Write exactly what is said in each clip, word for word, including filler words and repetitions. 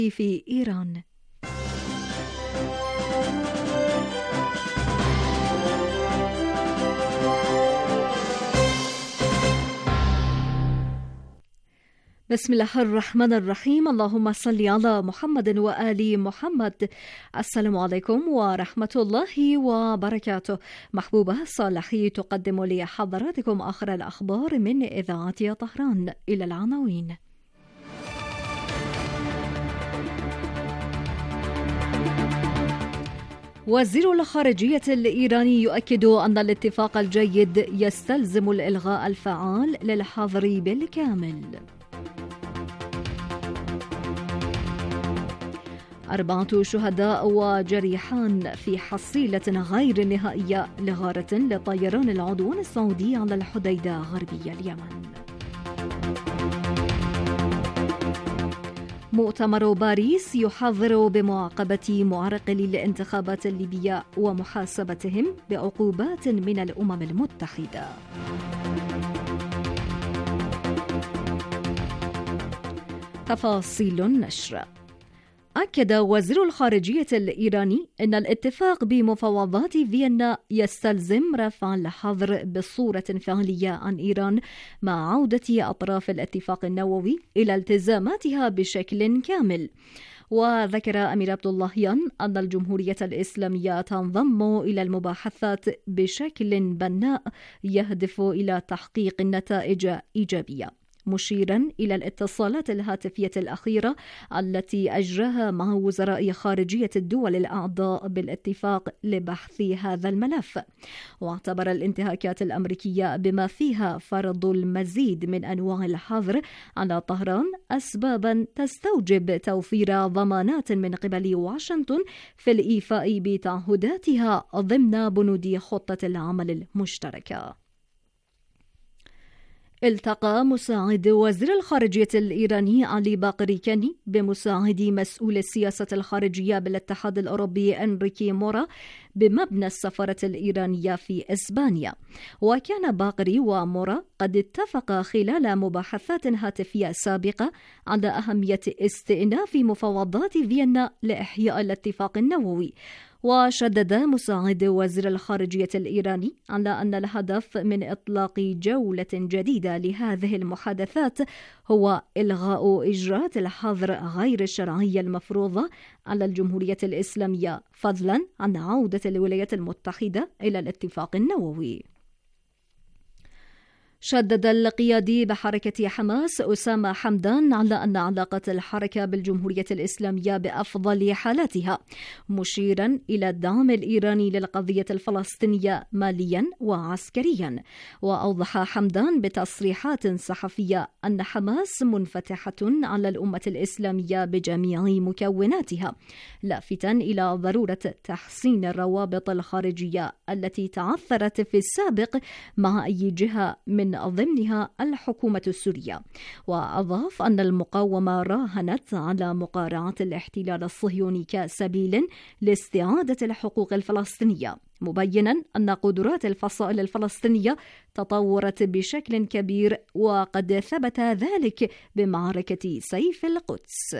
في إيران. بسم الله الرحمن الرحيم. اللهم صل على محمد وآل محمد. السلام عليكم ورحمة الله وبركاته. محبوبة صالحي تقدم لحضراتكم آخر الأخبار من إذاعة طهران. إلى العناوين. وزير الخارجية الإيراني يؤكد أن الاتفاق الجيد يستلزم الإلغاء الفعال للحظر بالكامل. أربعة شهداء وجريحان في حصيلة غير نهائية لغارة لطيران العدوان السعودي على الحديدة غربي اليمن. مؤتمر باريس يحذر بمعاقبة معرقلي الانتخابات الليبية ومحاسبتهم بعقوبات من الأمم المتحدة. تفاصيل النشر. أكد وزير الخارجية الإيراني أن الاتفاق بمفاوضات فيينا يستلزم رفع الحظر بصورة فعلية عن إيران مع عودة أطراف الاتفاق النووي إلى التزاماتها بشكل كامل. وذكر أمير عبد اللهيان أن الجمهورية الإسلامية تنضم إلى المباحثات بشكل بناء يهدف إلى تحقيق نتائج إيجابية، مشيرا إلى الاتصالات الهاتفية الأخيرة التي أجراها مع وزراء خارجية الدول الأعضاء بالاتفاق لبحث هذا الملف. واعتبر الانتهاكات الأمريكية بما فيها فرض المزيد من أنواع الحظر على طهران أسبابا تستوجب توفير ضمانات من قبل واشنطن في الإيفاء بتعهداتها ضمن بنود خطة العمل المشتركة. التقى مساعد وزير الخارجية الإيراني علي باقري كاني بمساعد مسؤول السياسة الخارجية بالاتحاد الأوروبي أنريكي مورا بمبنى السفارة الإيرانية في إسبانيا. وكان باقري ومورا قد اتفقا خلال مباحثات هاتفية سابقة على أهمية استئناف مفاوضات فيينا لإحياء الاتفاق النووي. وشدد مساعد وزير الخارجية الإيراني على أن الهدف من إطلاق جولة جديدة لهذه المحادثات هو إلغاء إجراءات الحظر غير الشرعية المفروضة على الجمهورية الإسلامية، فضلا عن عودة الولايات المتحدة إلى الاتفاق النووي. شدد القيادي بحركة حماس أسامة حمدان على أن علاقة الحركة بالجمهورية الإسلامية بأفضل حالاتها، مشيرا إلى الدعم الإيراني للقضية الفلسطينية ماليا وعسكريا. وأوضح حمدان بتصريحات صحفية أن حماس منفتحة على الأمة الإسلامية بجميع مكوناتها، لافتا إلى ضرورة تحسين الروابط الخارجية التي تعثرت في السابق مع أي جهة من ضمنها الحكومة السورية. وأضاف أن المقاومة راهنت على مقارعة الاحتلال الصهيوني كسبيل لاستعادة الحقوق الفلسطينية، مبينا أن قدرات الفصائل الفلسطينية تطورت بشكل كبير وقد ثبت ذلك بمعركة سيف القدس.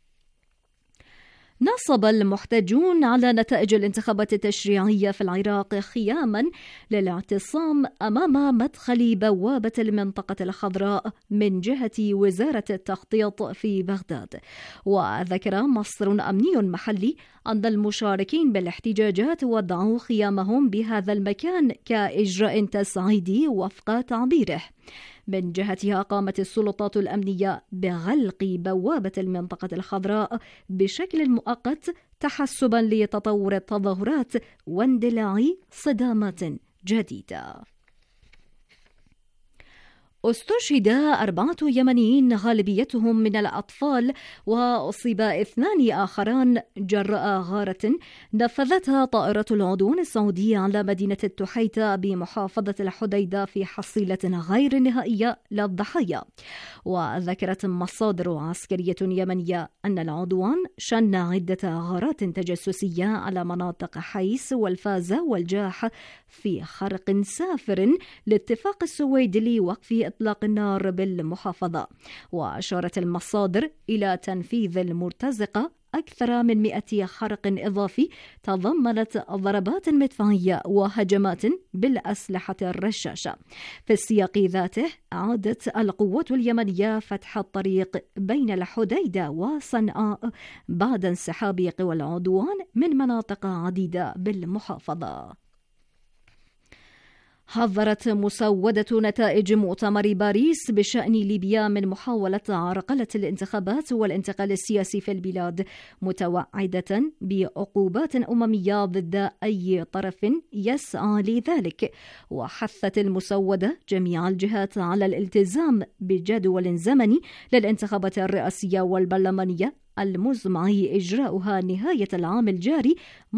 نصب المحتجون على نتائج الانتخابات التشريعية في العراق خياما للاعتصام أمام مدخل بوابة المنطقة الخضراء من جهة وزارة التخطيط في بغداد. وذكر مصدر أمني محلي أن المشاركين بالاحتجاجات وضعوا خيامهم بهذا المكان كإجراء تصعيدي وفق تعبيره. من جهتها قامت السلطات الأمنية بغلق بوابة المنطقة الخضراء بشكل مؤقت تحسبا لتطور التظاهرات واندلاع صدامات جديدة. استشهد أربعة يمنيين غالبيتهم من الأطفال، وأصيب اثنان آخران جراء غارة نفذتها طائرة العدوان السعودي على مدينة التحيتة بمحافظة الحديدة في حصيلة غير نهائية للضحايا. وذكرت مصادر عسكرية يمنية أن العدوان شن عدة غارات تجسسية على مناطق حيس والفازة والجاح في خرق سافر لاتفاق السويد لوقف لإطلاق النار بالمحافظة. وأشارت المصادر إلى تنفيذ المرتزقة أكثر من مئة حرق إضافي تضمنت ضربات مدفعية وهجمات بالأسلحة الرشاشة. في السياق ذاته عادت القوات اليمنية فتح الطريق بين الحديدة وصنعاء بعد انسحاب قوى العدوان من مناطق عديدة بالمحافظة. حذرت مسودة نتائج مؤتمر باريس بشأن ليبيا من محاولة عرقلة الانتخابات والانتقال السياسي في البلاد، متوعدة بعقوبات أممية ضد أي طرف يسعى لذلك. وحثت المسودة جميع الجهات على الالتزام بجدول زمني للانتخابات الرئاسية والبرلمانية المزمع إجراؤها نهاية العام الجاري،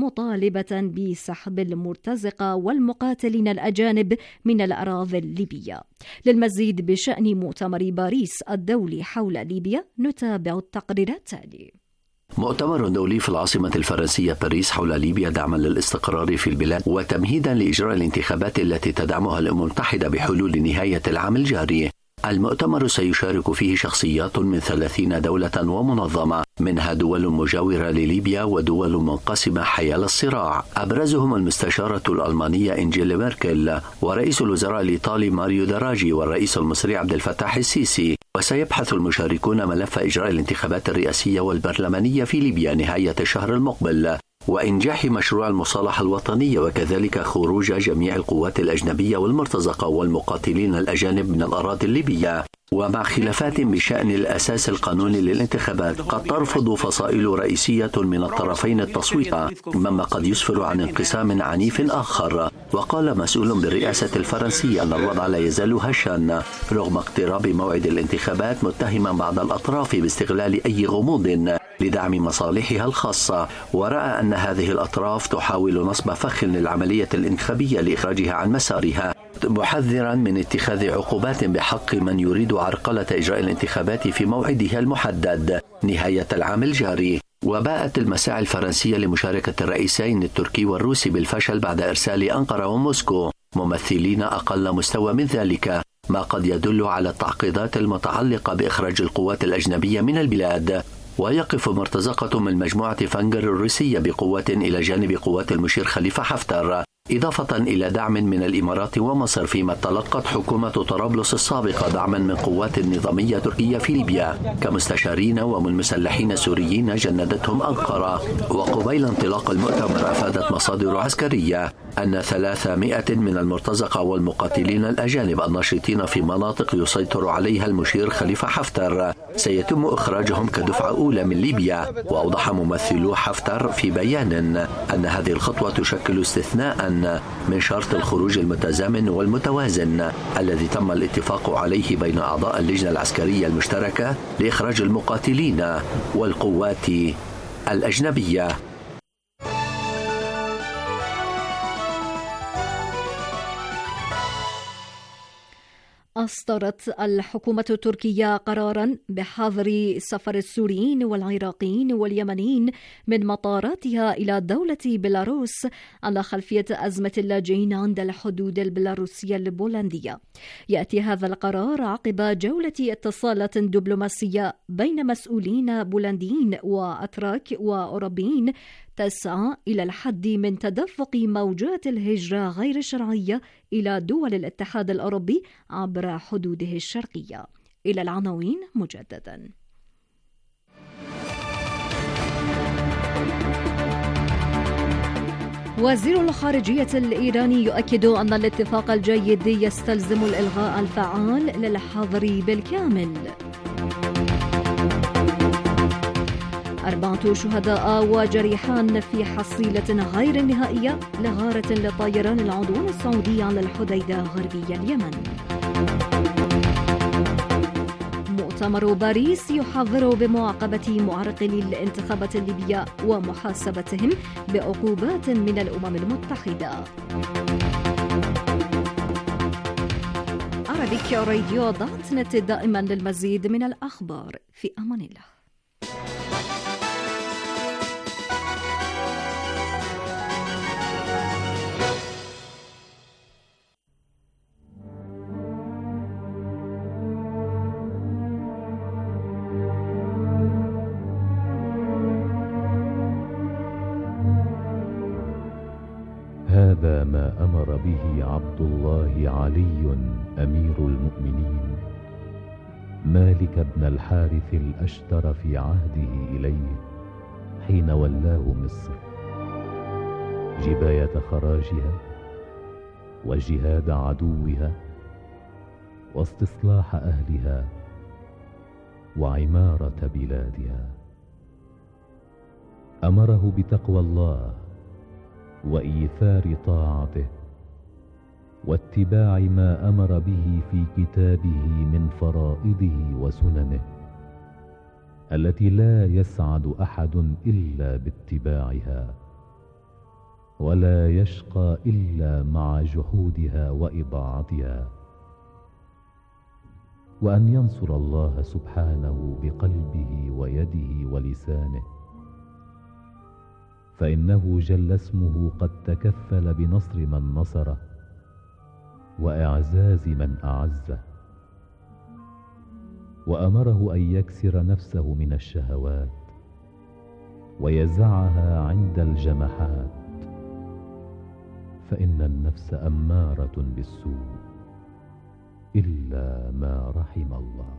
مطالبة بسحب المرتزقة والمقاتلين الأجانب من الأراضي الليبية. للمزيد بشأن مؤتمر باريس الدولي حول ليبيا نتابع التقرير التالي. مؤتمر دولي في العاصمة الفرنسية باريس حول ليبيا دعما للاستقرار في البلاد وتمهيدا لإجراء الانتخابات التي تدعمها الأمم المتحدة بحلول نهاية العام الجاري. المؤتمر سيشارك فيه شخصيات من ثلاثين دولة ومنظمة، منها دول مجاورة لليبيا ودول منقسمة حيال الصراع، أبرزهم المستشارة الألمانية إنجيلا ميركل ورئيس الوزراء الإيطالي ماريو دراجي والرئيس المصري عبد الفتاح السيسي. وسيبحث المشاركون ملف إجراء الانتخابات الرئاسية والبرلمانية في ليبيا نهاية الشهر المقبل وإنجاح مشروع المصالحة الوطنية، وكذلك خروج جميع القوات الأجنبية والمرتزقة والمقاتلين الأجانب من الأراضي الليبية. ومع خلافات بشأن الأساس القانوني للانتخابات قد ترفض فصائل رئيسية من الطرفين التصويت، مما قد يسفر عن انقسام عنيف آخر. وقال مسؤول بالرئاسة الفرنسية أن الوضع لا يزال هشا رغم اقتراب موعد الانتخابات، متهما بعض الأطراف باستغلال أي غموض لدعم مصالحها الخاصة، ورأى أن هذه الأطراف تحاول نصب فخ للعملية الانتخابية لإخراجها عن مسارها، محذرا من اتخاذ عقوبات بحق من يريد عرقلة إجراء الانتخابات في موعدها المحدد نهاية العام الجاري. وباءت المساعي الفرنسية لمشاركة الرئيسين التركي والروسي بالفشل بعد إرسال أنقرة وموسكو ممثلين أقل مستوى من ذلك، ما قد يدل على التعقيدات المتعلقة بإخراج القوات الأجنبية من البلاد. ويقف مرتزقة من مجموعة فنجر الروسية بقوة إلى جانب قوات المشير خليفة حفتر، إضافة إلى دعم من الإمارات ومصر، فيما تلقت حكومة طرابلس السابقة دعما من قوات نظامية تركية في ليبيا كمستشارين ومن مسلحين سوريين جندتهم أنقرة. وقبيل انطلاق المؤتمر أفادت مصادر عسكرية أن ثلاثمائة من المرتزقة والمقاتلين الأجانب الناشطين في مناطق يسيطر عليها المشير خليفة حفتر سيتم إخراجهم كدفعة أولى من ليبيا. وأوضح ممثلو حفتر في بيان أن هذه الخطوة تشكل استثناء من شرط الخروج المتزامن والمتوازن الذي تم الاتفاق عليه بين أعضاء اللجنة العسكرية المشتركة لإخراج المقاتلين والقوات الأجنبية. أصدرت الحكومة التركية قراراً بحظر سفر السوريين والعراقيين واليمنيين من مطاراتها إلى دولة بيلاروس على خلفية أزمة اللاجئين عند الحدود البيلاروسية البولندية. يأتي هذا القرار عقب جولة اتصالات دبلوماسية بين مسؤولين بولنديين وأتراك وأوروبيين تسعى إلى الحد من تدفق موجات الهجرة غير الشرعية إلى دول الاتحاد الأوروبي عبر حدوده الشرقية. إلى العناوين مجددا. وزير الخارجية الإيراني يؤكد أن الاتفاق الجيد يستلزم الإلغاء الفعال للحظر بالكامل. أربعة شهداء وجريحان في حصيلة غير نهائية لغارة لطيران العدوان السعودي على الحديدة غربي اليمن. مؤتمر باريس يحذر بمعاقبة معرقلي الانتخابات الليبية ومحاسبتهم بعقوبات من الأمم المتحدة. عربيك راديو دوت نت دائما للمزيد من الأخبار. في أمان الله. هذا ما أمر به عبد الله علي أمير المؤمنين مالك بن الحارث الأشتر في عهده إليه حين ولاه مصر، جباية خراجها وجهاد عدوها واستصلاح أهلها وعمارة بلادها. أمره بتقوى الله وإيثار طاعته واتباع ما أمر به في كتابه من فرائضه وسننه التي لا يسعد أحد إلا باتباعها، ولا يشقى إلا مع جحودها وإضاعتها، وأن ينصر الله سبحانه بقلبه ويده ولسانه، فإنه جل اسمه قد تكفل بنصر من نصره وإعزاز من أعزه. وأمره أن يكسر نفسه من الشهوات ويزعها عند الجمحات، فإن النفس أمارة بالسوء إلا ما رحم الله.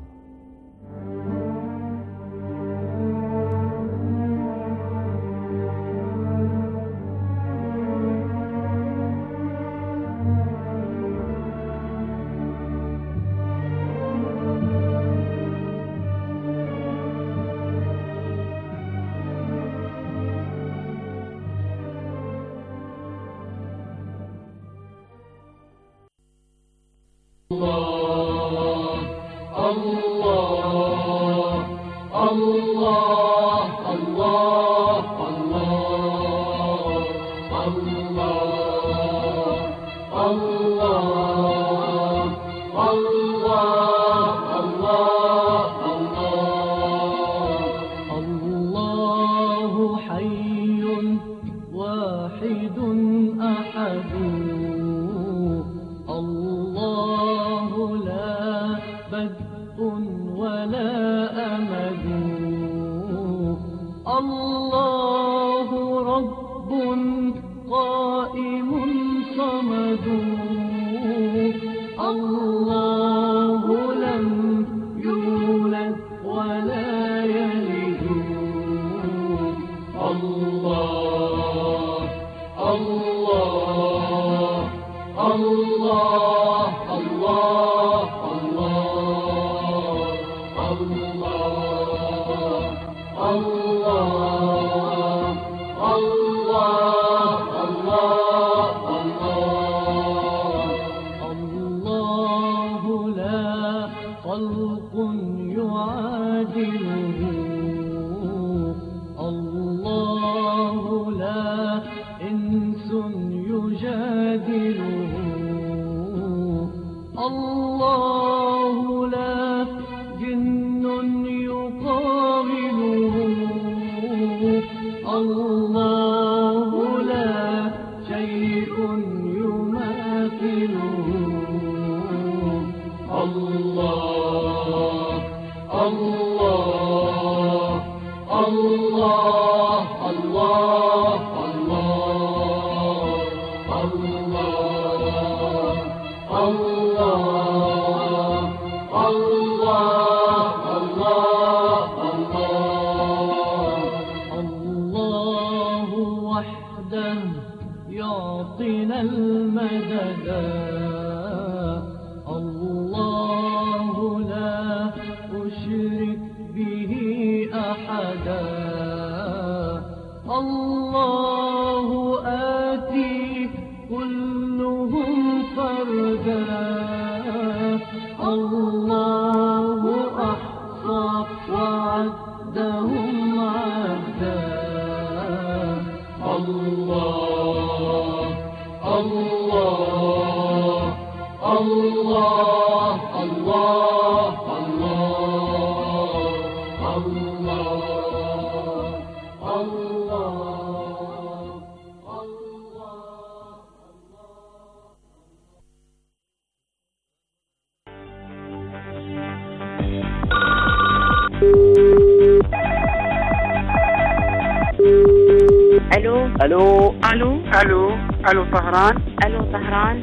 الو الو الو الو ألو طهران. ألو طهران.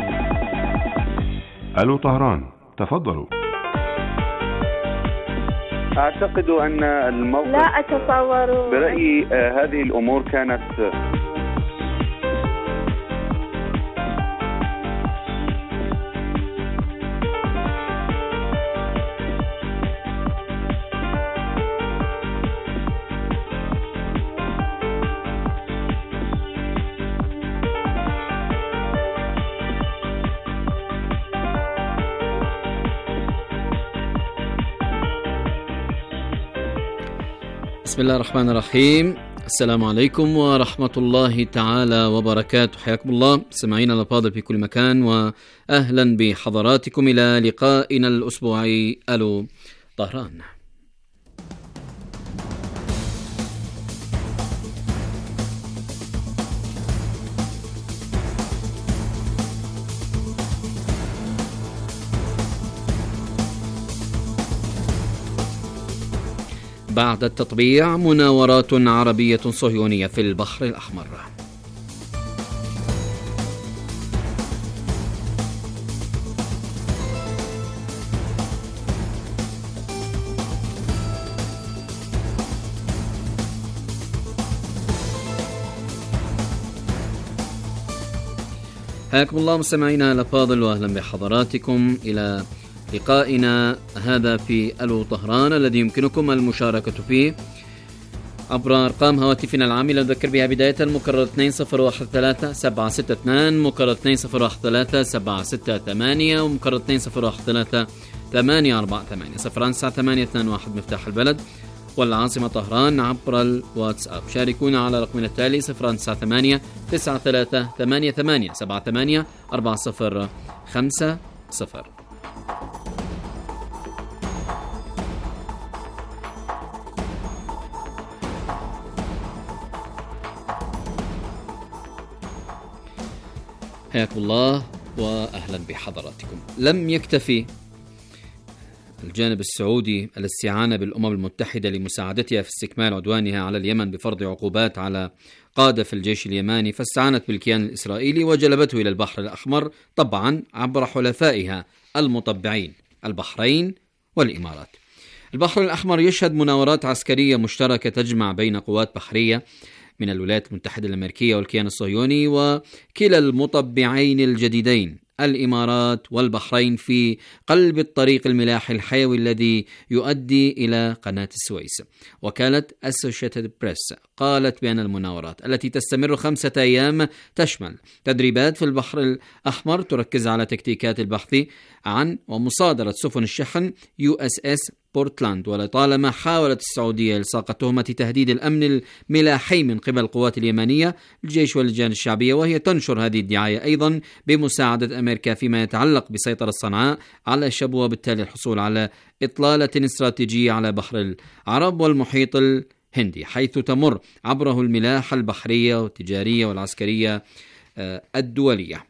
ألو طهران، تفضلوا. أعتقد أن الموقف لا أتصور. برأيي آه هذه الأمور كانت بسم الله الرحمن الرحيم. السلام عليكم ورحمة الله تعالى وبركاته. حياكم الله سمعينا الأفاضل في كل مكان، وأهلا بحضراتكم إلى لقائنا الأسبوعي ألو طهران. بعد التطبيع مناورات عربية صهيونية في البحر الأحمر. حياكم الله مستمعينا الأفاضل، وأهلا بحضراتكم إلى لقائنا هذا في ألو طهران، الذي يمكنكم المشاركة فيه عبر أرقام هواتفنا العاملة. نذكر بها بداية المكرر اثنين صفر واحد ثلاثة سبعة ستة اثنين، مكرر اثنين صفر واحد ثلاثة سبعة ستة ثمانية، ومكرر اثنين صفر واحد ثلاثة ثمانية أربعة ثمانية. صفران تسعة ثمانية اثنين واحد مفتاح البلد والعاصمة طهران عبر الواتساب. شاركونا على رقمنا التالي صفران تسعة ثمانية تسعة ثلاثة ثمانية ثمانية سبعة ثمانية أربعة صفر خمسة صفر. حياكم الله وأهلا بحضراتكم. لم يكتفي الجانب السعودي الاستعانة بالأمم المتحدة لمساعدتها في استكمال عدوانها على اليمن بفرض عقوبات على قادة في الجيش اليماني، فاستعانت بالكيان الإسرائيلي وجلبته إلى البحر الأحمر، طبعا عبر حلفائها المطبعين البحرين والإمارات. البحر الأحمر يشهد مناورات عسكرية مشتركة تجمع بين قوات بحرية من الولايات المتحدة الأمريكية والكيان الصهيوني وكلا المطبعين الجديدين الإمارات والبحرين في قلب الطريق الملاحي الحيوي الذي يؤدي إلى قناة السويس. وكالة أسوشيتد بريس قالت بأن المناورات التي تستمر خمسة أيام تشمل تدريبات في البحر الأحمر تركز على تكتيكات البحث عن ومصادرة سفن الشحن يو إس إس بورتلاند. ولطالما حاولت السعودية إلصاق تهمة تهديد الأمن الملاحي من قبل القوات اليمنية الجيش واللجان الشعبية، وهي تنشر هذه الدعاية أيضا بمساعدة أمريكا فيما يتعلق بسيطرة صنعاء على الشبوة، وبالتالي الحصول على إطلالة استراتيجية على بحر العرب والمحيط الهندي، حيث تمر عبره الملاحة البحرية والتجارية والعسكرية الدولية.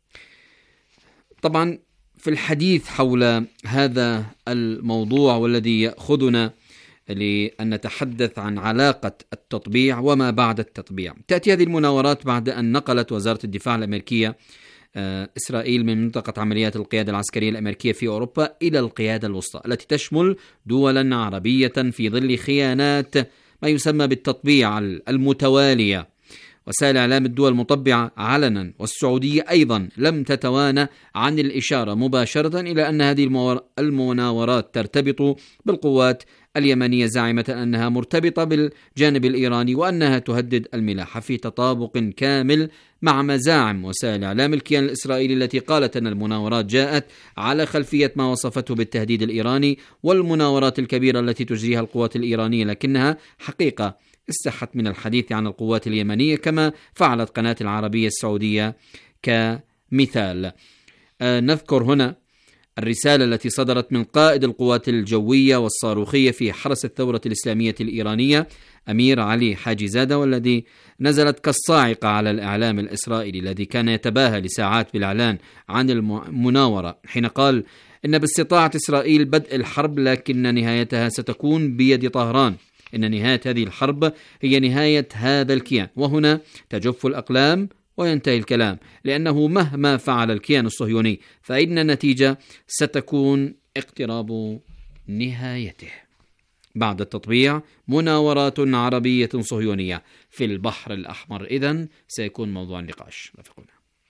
طبعا في الحديث حول هذا الموضوع والذي يأخذنا لأن نتحدث عن علاقة التطبيع وما بعد التطبيع، تأتي هذه المناورات بعد أن نقلت وزارة الدفاع الأمريكية إسرائيل من منطقة عمليات القيادة العسكرية الأمريكية في أوروبا إلى القيادة الوسطى، التي تشمل دولا عربية في ظل خيانات ما يسمى بالتطبيع المتوالية. وسائل إعلام الدول المطبعة علنا والسعودية أيضا لم تتوانى عن الإشارة مباشرة إلى أن هذه المناورات ترتبط بالقوات اليمنية، زاعمة أنها مرتبطة بالجانب الإيراني وأنها تهدد الملاحة، في تطابق كامل مع مزاعم وسائل إعلام الكيان الإسرائيلي التي قالت أن المناورات جاءت على خلفية ما وصفته بالتهديد الإيراني والمناورات الكبيرة التي تجريها القوات الإيرانية، لكنها حقيقة استحت من الحديث عن القوات اليمنية كما فعلت قناة العربية السعودية كمثال. آه نذكر هنا الرسالة التي صدرت من قائد القوات الجوية والصاروخية في حرس الثورة الإسلامية الإيرانية أمير علي حاجي زادة، والذي نزلت كالصاعقة على الإعلام الإسرائيلي الذي كان يتباهى لساعات بالإعلان عن المناورة، حين قال إن باستطاعة إسرائيل بدء الحرب لكن نهايتها ستكون بيد طهران، إن نهاية هذه الحرب هي نهاية هذا الكيان، وهنا تجف الأقلام وينتهي الكلام، لأنه مهما فعل الكيان الصهيوني فإن النتيجة ستكون اقتراب نهايته. بعد التطبيع مناورات عربية صهيونية في البحر الأحمر إذن سيكون موضوع النقاش. رفقنا.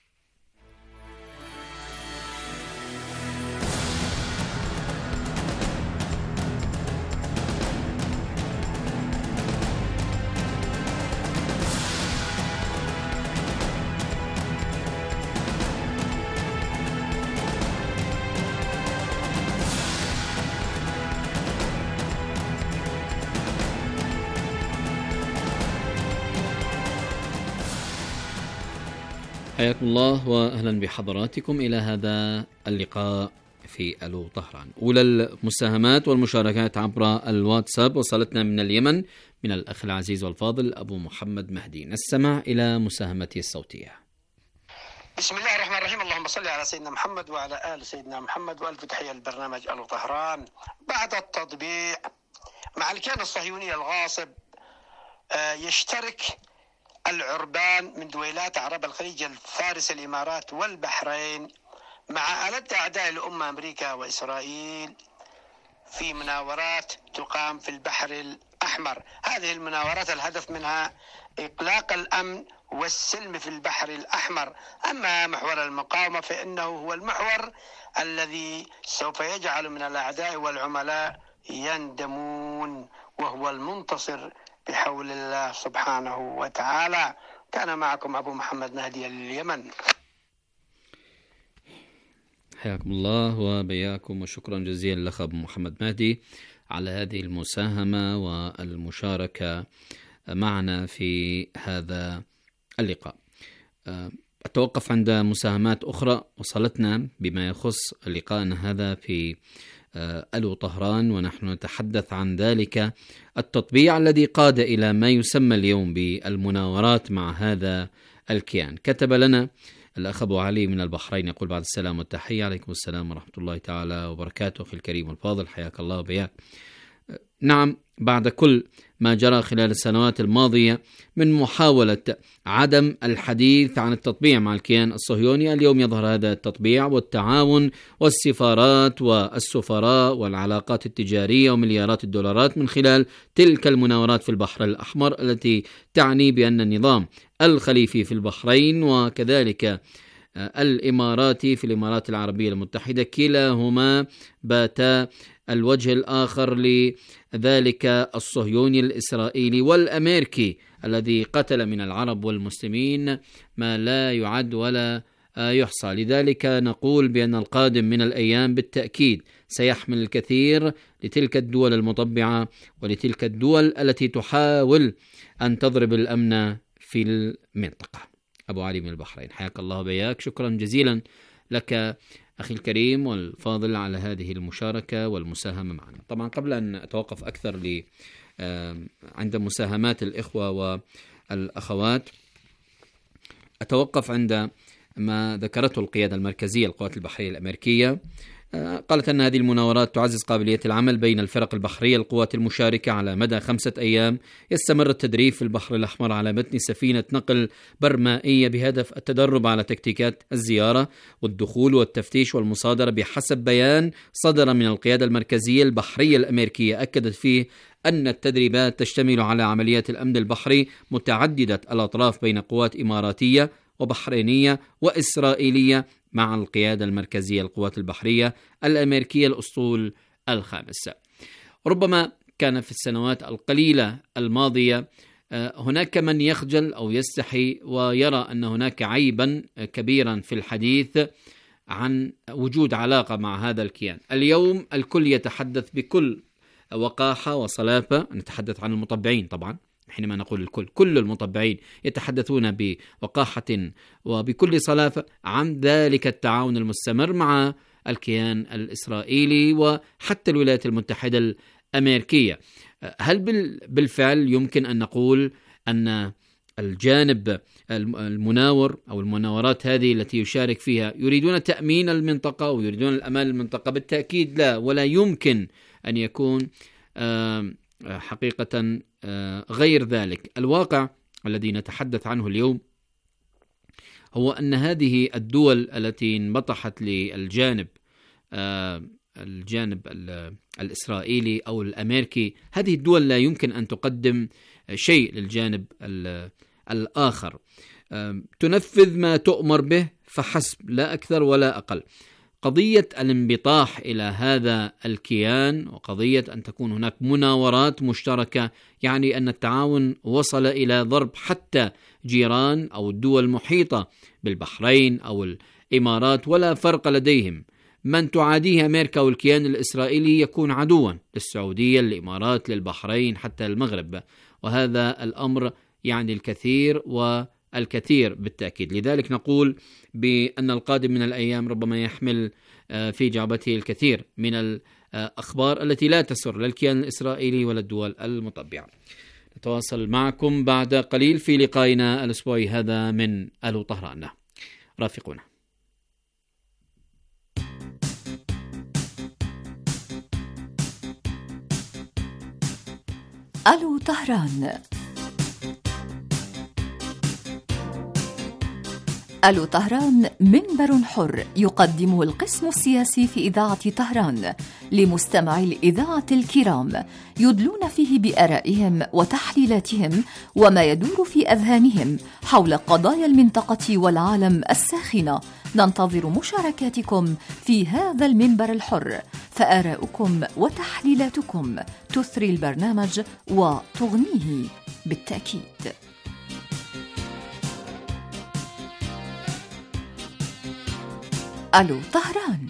حياكم الله وأهلا بحضراتكم إلى هذا اللقاء في ألو طهران. أولى المساهمات والمشاركات عبر الواتساب وصلتنا من اليمن من الأخ العزيز والفاضل أبو محمد مهدي. نستمع إلى مساهمته الصوتية. بسم الله الرحمن الرحيم. اللهم صل على سيدنا محمد وعلى آل سيدنا محمد وألف تحية البرنامج ألو طهران. بعد التطبيع مع الكيان الصهيوني الغاصب يشترك العربان من دويلات عرب الخليج الفارس الإمارات والبحرين مع ألد أعداء الأمة أمريكا وإسرائيل في مناورات تقام في البحر الأحمر. هذه المناورات الهدف منها إقلاق الأمن والسلم في البحر الأحمر. أما محور المقاومة فإنه هو المحور الذي سوف يجعل من الأعداء والعملاء يندمون، وهو المنتصر بحول الله سبحانه وتعالى. كان معكم أبو محمد مهدي اليمن. حياكم الله وبياكم وشكرا جزيلا لك أبو محمد مهدي على هذه المساهمة والمشاركة معنا في هذا اللقاء. أتوقف عند مساهمات أخرى وصلتنا بما يخص لقاءنا هذا في ألو طهران، ونحن نتحدث عن ذلك التطبيع الذي قاد إلى ما يسمى اليوم بالمناورات مع هذا الكيان. كتب لنا الأخ أبو علي من البحرين يقول: بعد السلام والتحية. عليكم السلام ورحمة الله تعالى وبركاته. أخي الكريم والفاضل حياك الله وبياك. نعم، بعد كل ما جرى خلال السنوات الماضية من محاولة عدم الحديث عن التطبيع مع الكيان الصهيوني، اليوم يظهر هذا التطبيع والتعاون والسفارات والسفراء والعلاقات التجارية ومليارات الدولارات من خلال تلك المناورات في البحر الأحمر التي تعني بأن النظام الخليفي في البحرين وكذلك الإماراتي في الإمارات العربية المتحدة كلاهما باتا الوجه الآخر لذلك الصهيوني الإسرائيلي والأمريكي الذي قتل من العرب والمسلمين ما لا يعد ولا يحصى. لذلك نقول بأن القادم من الأيام بالتأكيد سيحمل الكثير لتلك الدول المطبعة ولتلك الدول التي تحاول أن تضرب الأمن في المنطقة. أبو علي من البحرين حياك الله بياك. شكرا جزيلا لك أخي الكريم والفاضل على هذه المشاركة والمساهمة معنا. طبعا قبل أن أتوقف أكثر ل عند مساهمات الإخوة والأخوات، أتوقف عند ما ذكرته القيادة المركزية للقوات البحرية الأمريكية. قالت أن هذه المناورات تعزز قابلية العمل بين الفرق البحرية القوات المشاركة على مدى خمسة أيام. يستمر التدريب في البحر الأحمر على متن سفينة نقل برمائية بهدف التدرب على تكتيكات الزيارة والدخول والتفتيش والمصادرة بحسب بيان صدر من القيادة المركزية البحرية الأمريكية أكدت فيه أن التدريبات تشتمل على عمليات الأمن البحري متعددة الأطراف بين قوات إماراتية وبحرينية وإسرائيلية مع القيادة المركزية للقوات البحرية الأمريكية الأسطول الخامس. ربما كان في السنوات القليلة الماضية هناك من يخجل أو يستحي ويرى أن هناك عيبا كبيرا في الحديث عن وجود علاقة مع هذا الكيان. اليوم الكل يتحدث بكل وقاحة وصلافة، نتحدث عن المطبعين طبعا، حينما نقول الكل كل المطبعين يتحدثون بوقاحة وبكل صلافة عن ذلك التعاون المستمر مع الكيان الإسرائيلي وحتى الولايات المتحدة الأمريكية. هل بالفعل يمكن أن نقول أن الجانب المناور أو المناورات هذه التي يشارك فيها يريدون تأمين المنطقة ويريدون الأمان المنطقة؟ بالتأكيد لا، ولا يمكن أن يكون حقيقة غير ذلك. الواقع الذي نتحدث عنه اليوم هو أن هذه الدول التي انبطحت للجانب الجانب الإسرائيلي أو الأمريكي، هذه الدول لا يمكن أن تقدم شيء للجانب الآخر، تنفذ ما تؤمر به فحسب، لا أكثر ولا أقل. قضية الانبطاح إلى هذا الكيان وقضية أن تكون هناك مناورات مشتركة، يعني أن التعاون وصل إلى ضرب حتى جيران أو الدول المحيطة بالبحرين أو الإمارات، ولا فرق لديهم. من تعاديه أمريكا والكيان الإسرائيلي يكون عدوا للسعودية، للإمارات، للبحرين، حتى المغرب، وهذا الأمر يعني الكثير والكثير بالتأكيد. لذلك نقول بأن القادم من الأيام ربما يحمل في جعبته الكثير من الأخبار التي لا تسر للكيان الإسرائيلي ولا الدول المطبعة. نتواصل معكم بعد قليل في لقائنا الأسبوعي هذا من ألو طهران، رافقونا. ألو طهران. ألو طهران منبر حر يقدمه القسم السياسي في إذاعة طهران لمستمعي الإذاعة الكرام، يدلون فيه بآرائهم وتحليلاتهم وما يدور في أذهانهم حول قضايا المنطقة والعالم الساخنة. ننتظر مشاركاتكم في هذا المنبر الحر، فآراؤكم وتحليلاتكم تثري البرنامج وتغنيه بالتأكيد. ألو طهران.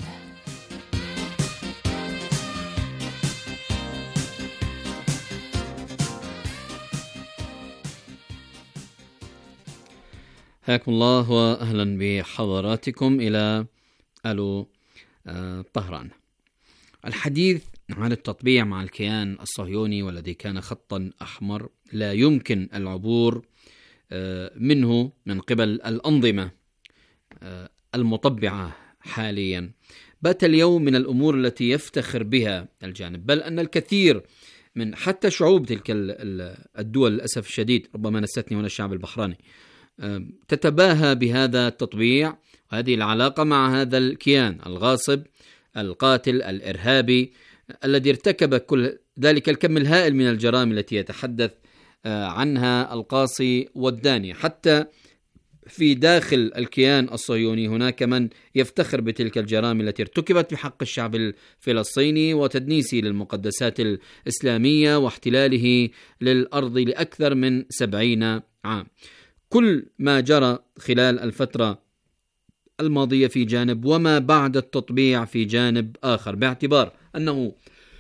حياكم الله وأهلا بحضراتكم إلى ألو طهران. الحديث عن التطبيع مع الكيان الصهيوني والذي كان خطا أحمر لا يمكن العبور منه من قبل الأنظمة المطبعة حاليا، بات اليوم من الأمور التي يفتخر بها الجانب، بل أن الكثير من حتى شعوب تلك الدول للأسف الشديد، ربما نستثني هنا الشعب البحراني، تتباهى بهذا التطبيع وهذه العلاقة مع هذا الكيان الغاصب القاتل الإرهابي الذي ارتكب كل ذلك الكم الهائل من الجرائم التي يتحدث عنها القاصي والداني. حتى في داخل الكيان الصهيوني هناك من يفتخر بتلك الجرائم التي ارتكبت بحق الشعب الفلسطيني وتدنيسه للمقدسات الإسلامية واحتلاله للأرض لأكثر من سبعين عام. كل ما جرى خلال الفترة الماضية في جانب وما بعد التطبيع في جانب آخر، باعتبار أنه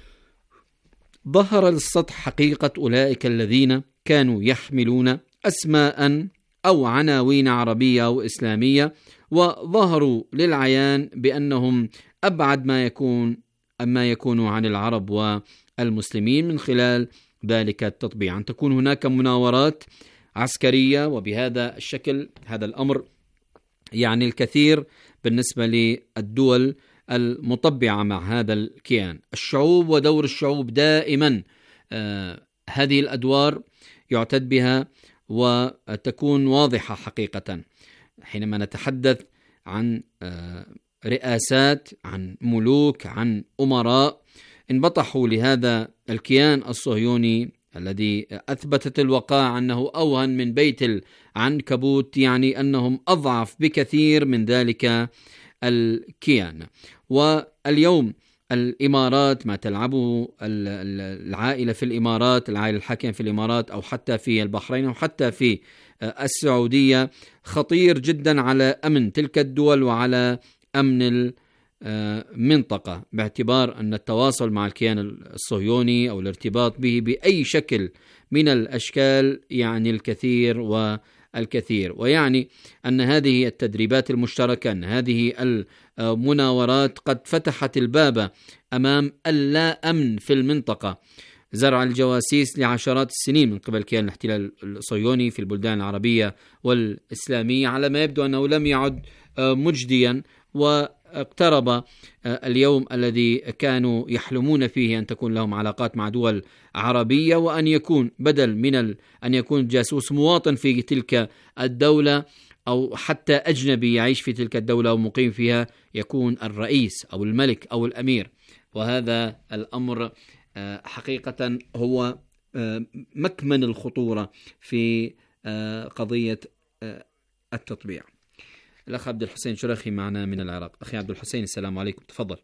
ظهر للسطح حقيقة أولئك الذين كانوا يحملون أسماء أو عناوين عربية أو إسلامية، وظهروا للعيان بأنهم أبعد ما يكون أما يكونوا عن العرب والمسلمين من خلال ذلك التطبيع، أن تكون هناك مناورات عسكرية. وبهذا الشكل هذا الأمر يعني الكثير بالنسبة للدول المطبعة مع هذا الكيان. الشعوب ودور الشعوب دائما آه هذه الأدوار يعتد بها وتكون واضحة حقيقة. حينما نتحدث عن آه رئاسات، عن ملوك، عن أمراء انبطحوا لهذا الكيان الصهيوني الذي أثبتت الوقائع أنه أوهن من بيت العنكبوت، يعني أنهم أضعف بكثير من ذلك الكيان. واليوم الإمارات ما تلعبه العائلة في الإمارات، العائلة الحاكمة في الإمارات أو حتى في البحرين أو حتى في السعودية خطير جدا على أمن تلك الدول وعلى أمن المنطقة، باعتبار أن التواصل مع الكيان الصهيوني أو الارتباط به بأي شكل من الأشكال يعني الكثير والكثير، ويعني أن هذه التدريبات المشتركة، أن هذه المناورات قد فتحت الباب أمام اللا أمن في المنطقة، زرع الجواسيس لعشرات السنين من قبل كيان الاحتلال الصهيوني في البلدان العربية والإسلامية، على ما يبدو أنه لم يعد مجديا، واقترب اليوم الذي كانوا يحلمون فيه أن تكون لهم علاقات مع دول عربية، وأن يكون بدل من أن يكون جاسوس مواطن في تلك الدولة أو حتى أجنبي يعيش في تلك الدولة ومقيم فيها يكون الرئيس أو الملك أو الأمير. وهذا الأمر حقيقة هو مكمن الخطورة في قضية التطبيع. الأخ عبد الحسين شريخي معنا من العراق. أخي عبد الحسين السلام عليكم، تفضل.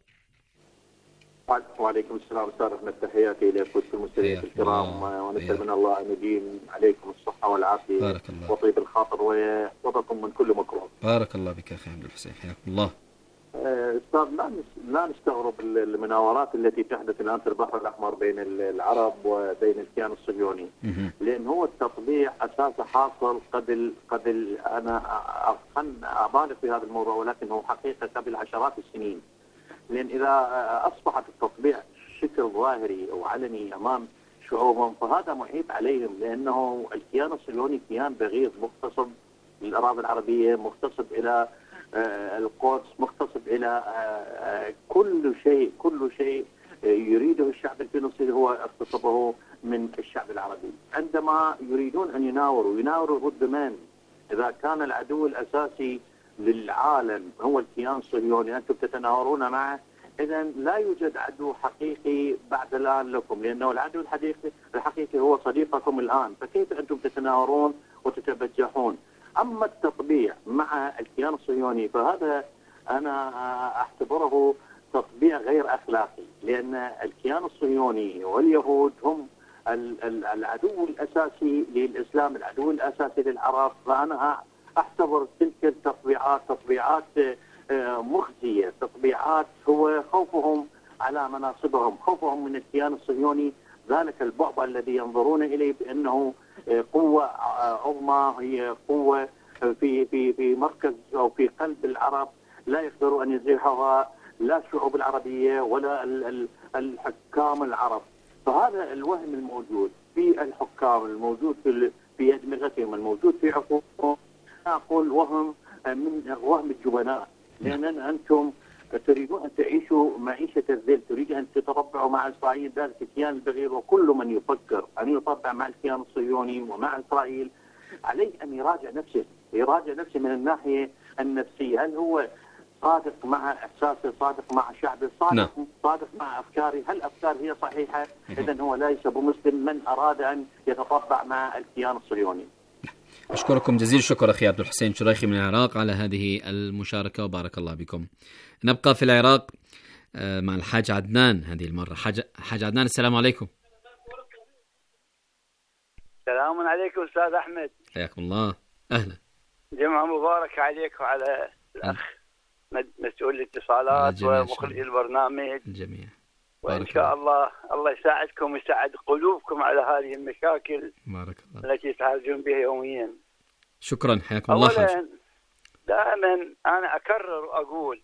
وعليكم السلام أستاذ أحمد، تحياتي لكم المستمعين الكرام، ونسأل من الله أن يديم عليكم الصحة والعافية وطيب الخاطر ويحفظكم من كل مكروه. بارك الله بك أخي عبد الحسين، حياكم الله. أستاذ، لا لا نستغرب المناورات التي تحدث الآن في البحر الأحمر بين العرب وبين الكيان الصهيوني، لأن هو التطبيع أساسه حاصل قبل قبل أنا أبالغ في هذا الموضوع، ولكن هو حقيقة قبل عشرات السنين. لأن إذا أصبحت التطبيع شكل ظاهري أو علني أمام شعوبهم فهذا معيب عليهم، لأنه الكيان الصهيوني كيان بغيض مغتصب للأراضي العربية، مغتصب إلى القدس، مغتصب إلى كل شيء كل شيء يريده الشعب الفلسطيني هو اغتصبه من الشعب العربي. عندما يريدون أن يناوروا يناوروا ضد من؟ إذا كان العدو الأساسي للعالم هو الكيان الصهيوني أنتم تتناورون معه، إذا لا يوجد عدو حقيقي بعد الآن لكم، لأنه العدو الحقيقي الحقيقي هو صديقكم الآن، فكيف أنتم تتناورون وتتبجحون؟ أما التطبيع مع الكيان الصهيوني فهذا أنا أعتبره تطبيع غير أخلاقي، لأن الكيان الصهيوني واليهود هم العدو الأساسي للإسلام، العدو الأساسي للعرب. فأنا أعتبر تلك التطبيعات تطبيعات مخزية، تطبيعات هو خوفهم على مناصبهم، خوفهم من الكيان الصهيوني، ذلك البعبع الذي ينظرون إليه بأنه قوة عظمى، هي قوة في في في مركز أو في قلب العرب لا يقدروا أن يزيحها لا الشعوب العربية ولا الحكام العرب. فهذا الوهم الموجود في الحكام، الموجود في في أدمغتهم، الموجود في عقولهم، أقول وهم من وهم الجبناء، لأن أنتم تريدون أن تعيشوا معيشة الذل، تريدون أن تتربعوا مع إسرائيل، ذلك الكيان البغيض. وكل من يفكر أن يتربع مع الكيان الصهيوني ومع إسرائيل عليه أن يراجع نفسه، يراجع نفسه من الناحية النفسية. هل هو صادق مع إحساسه، صادق مع شعبه، صادق نعم. صادق مع أفكاره؟ هل أفكار هي صحيحة؟ إذن هو ليس بمسلم من أراد أن يتطبع مع الكيان الصهيوني. أشكركم جزيل الشكر أخي عبد الحسين شريخي من العراق على هذه المشاركة وبارك الله بكم. نبقى في العراق مع الحاج عدنان هذه المرة. حاج, حاج عدنان السلام عليكم. السلام عليكم أستاذ أحمد، حياكم الله. أهلا، جمعة مبارك عليك وعلى الأخ مسؤول الاتصالات ومخرج البرنامج الجميع، وإن شاء الله الله يساعدكم ويساعد قلوبكم على هذه المشاكل بارك الله التي تعالجون بها يوميا. شكرا، حياكم الله. أولا دائما أنا أكرر وأقول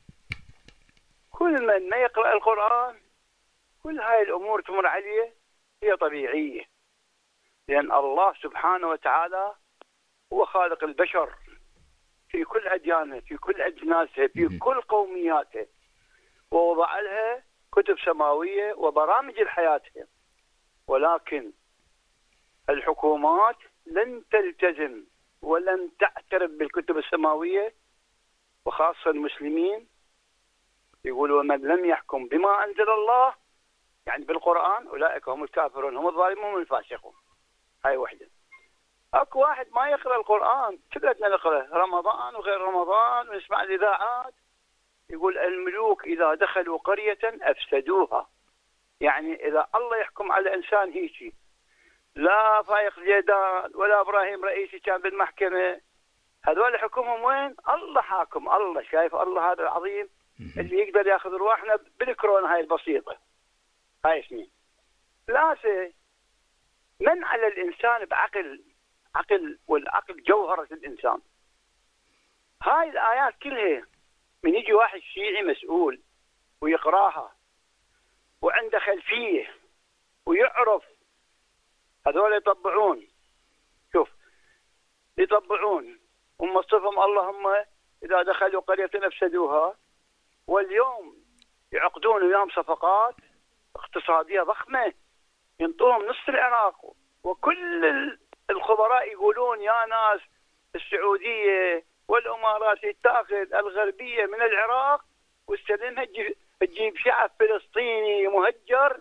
كل من ما يقرأ القرآن كل هاي الأمور تمر عليه هي طبيعية، لأن الله سبحانه وتعالى هو خالق البشر في كل أديانه، في كل أجناسه، في كل قومياته، ووضع لها كتب سماوية وبرامج الحياة. ولكن الحكومات لن تلتزم ولن تعترف بالكتب السماوية، وخاصة المسلمين يقولوا من لم يحكم بما أنزل الله يعني بالقرآن أولئك هم الكافرون، هم الظالمون هم الفاسقون. هاي وحدة. اكو واحد ما يقرأ القرآن، كلنا نقرأ رمضان وغير رمضان ونسمع الإذاعات يقول الملوك إذا دخلوا قرية أفسدوها. يعني إذا الله يحكم على إنسان هيك، لا فايق جيدان ولا إبراهيم رئيسي كان بالمحكمة، هذول حكمهم وين؟ الله حاكم، الله شايف، الله هذا العظيم اللي يقدر ياخذ رواحنا بالكورونا هاي البسيطة. هاي سنين ثلاثة، من على الإنسان بعقل، عقل والعقل جوهرة الإنسان. هاي الآيات كلها من يجي واحد شيعي مسؤول ويقراها وعنده خلفية ويعرف، هذول يطبعون، شوف يطبعون ومصطفهم اللهم إذا دخلوا قرية أفسدوها، واليوم يعقدون وياهم صفقات اقتصادية ضخمة ينطوهم نصف العراق، وكل الخبراء يقولون يا ناس السعودية والإمارات تأخذ الغربية من العراق واستلمها تجيب شعب فلسطيني مهجر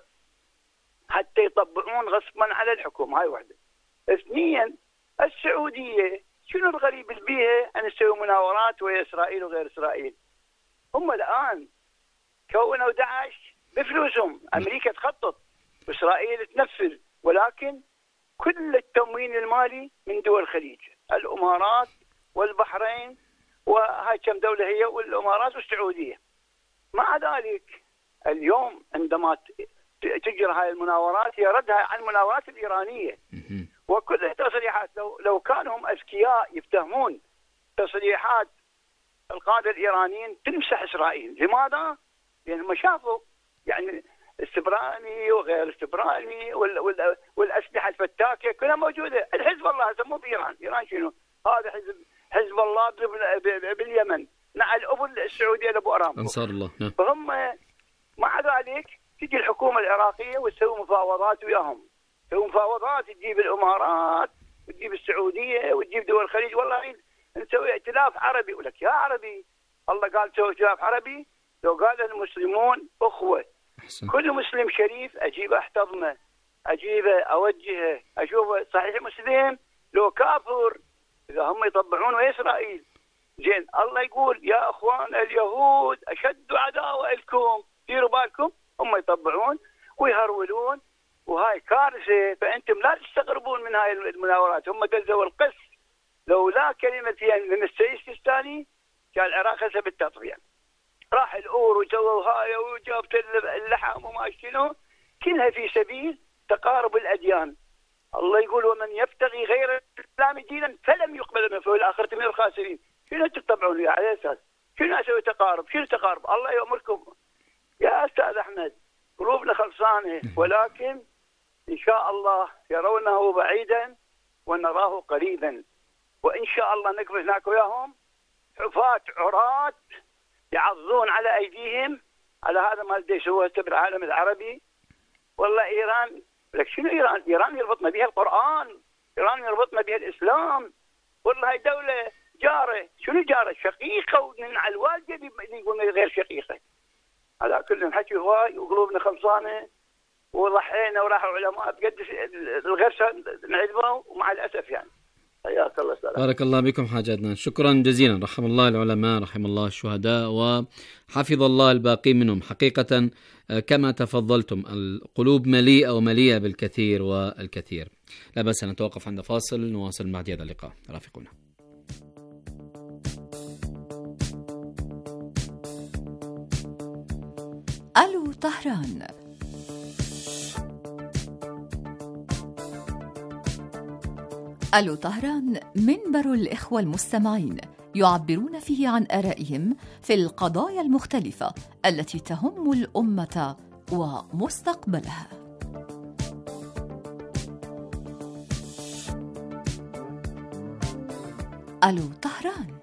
حتى يطبعون غصبا على الحكومة. هاي واحدة. اثنين، السعودية شنو الغريب اللي بيها أن يسوي مناورات ويا إسرائيل وغير إسرائيل؟ هم الآن كونوا داعش بفلوسهم، أمريكا تخطط وإسرائيل تنفذ، ولكن كل التموين المالي من دول الخليج، الإمارات والبحرين، وهاي كم دولة هي، والإمارات والسعودية. مع ذلك اليوم عندما تجرى هاي المناورات هي ردها عن المناورات الإيرانية، وكل التصريحات لو لو كانوا هم أذكياء يفتهمون تصريحات القادة الإيرانيين تمسح إسرائيل. لماذا؟ لأنهم شافوا يعني استبراني وغير استبراني وال وال والأسلحة الفتاكة كلها موجودة. الحزب الله سموه بإيران، إيران شنو؟ هذا حزب حزب الله باليمن مع الأبو السعودية لأبو أرامكو أنصار الله. فهم مع ذلك تجي الحكومة العراقية وتسوي مفاوضات وياهم، تسوي مفاوضات تجيب الإمارات وتجيب السعودية وتجيب دول الخليج. والله نسوي ائتلاف عربي. يقول لك يا عربي، الله قال سوي ائتلاف عربي. لو قال المسلمون أخوة، أحسن. كل مسلم شريف أجيبه أحتضنه، أجيبه أوجهه، أشوفه صحيح مسلم لو كافر، إذا هم يطبعون ويا إسرائيل. زين الله يقول يا أخوان اليهود أشد عداوة لكم، ديروا بالكم. هم يطبعون ويهرولون، وهاي كارثة. فأنتم لا تستغربون من هاي المناورات. هم دزوا القس، لولا كلمتين من السيد السيستاني كان العراق هسه بالتطبيع. راح الأور وسووا هاي وجابت اللحم وما شنو، كلها في سبيل تقارب الأديان. الله يقول ومن يبتغي غير الإسلام دينا فلم يقبل منه فهو الآخرة من الخاسرين. شنو تتبعون على أساس؟ شنو أسوي تقارب؟ شنو تقارب؟ الله يأمركم يا أستاذ أحمد، قلوبنا خلصانة، ولكن إن شاء الله يرونه بعيدا ونراه قريبا، وإن شاء الله نقف هناك وياهم حفاة عراة يعضون على أيديهم على هذا ما بدي يسووه بالعالم العربي. والله إيران لك شنو إيران؟ إيران يربطنا بها القرآن، إيران يربطنا بها الإسلام. والله هاي دولة جارة، شنو جارة؟ شقيقة، ومن على الوالدة يقولون غير شقيقة. على كل حكي هواي وقلوبنا خلصانة، وضحينا وراحوا علماء بقدس الغرسة نعلمه، ومع الأسف يعني. حياك الله سلام. بارك الله بكم حاج عدنان، شكرا جزيلا. رحم الله العلماء، رحم الله الشهداء، وحفظ الله الباقي منهم. حقيقة كما تفضلتم القلوب مليئة ومليئة بالكثير والكثير. لا بأس أن نتوقف عند فاصل، نواصل بعد هذا اللقاء. رافقونا. ألو طهران. ألو طهران منبر الإخوة المستمعين يعبرون فيه عن آرائهم في القضايا المختلفة التي تهم الأمة ومستقبلها. ألو طهران.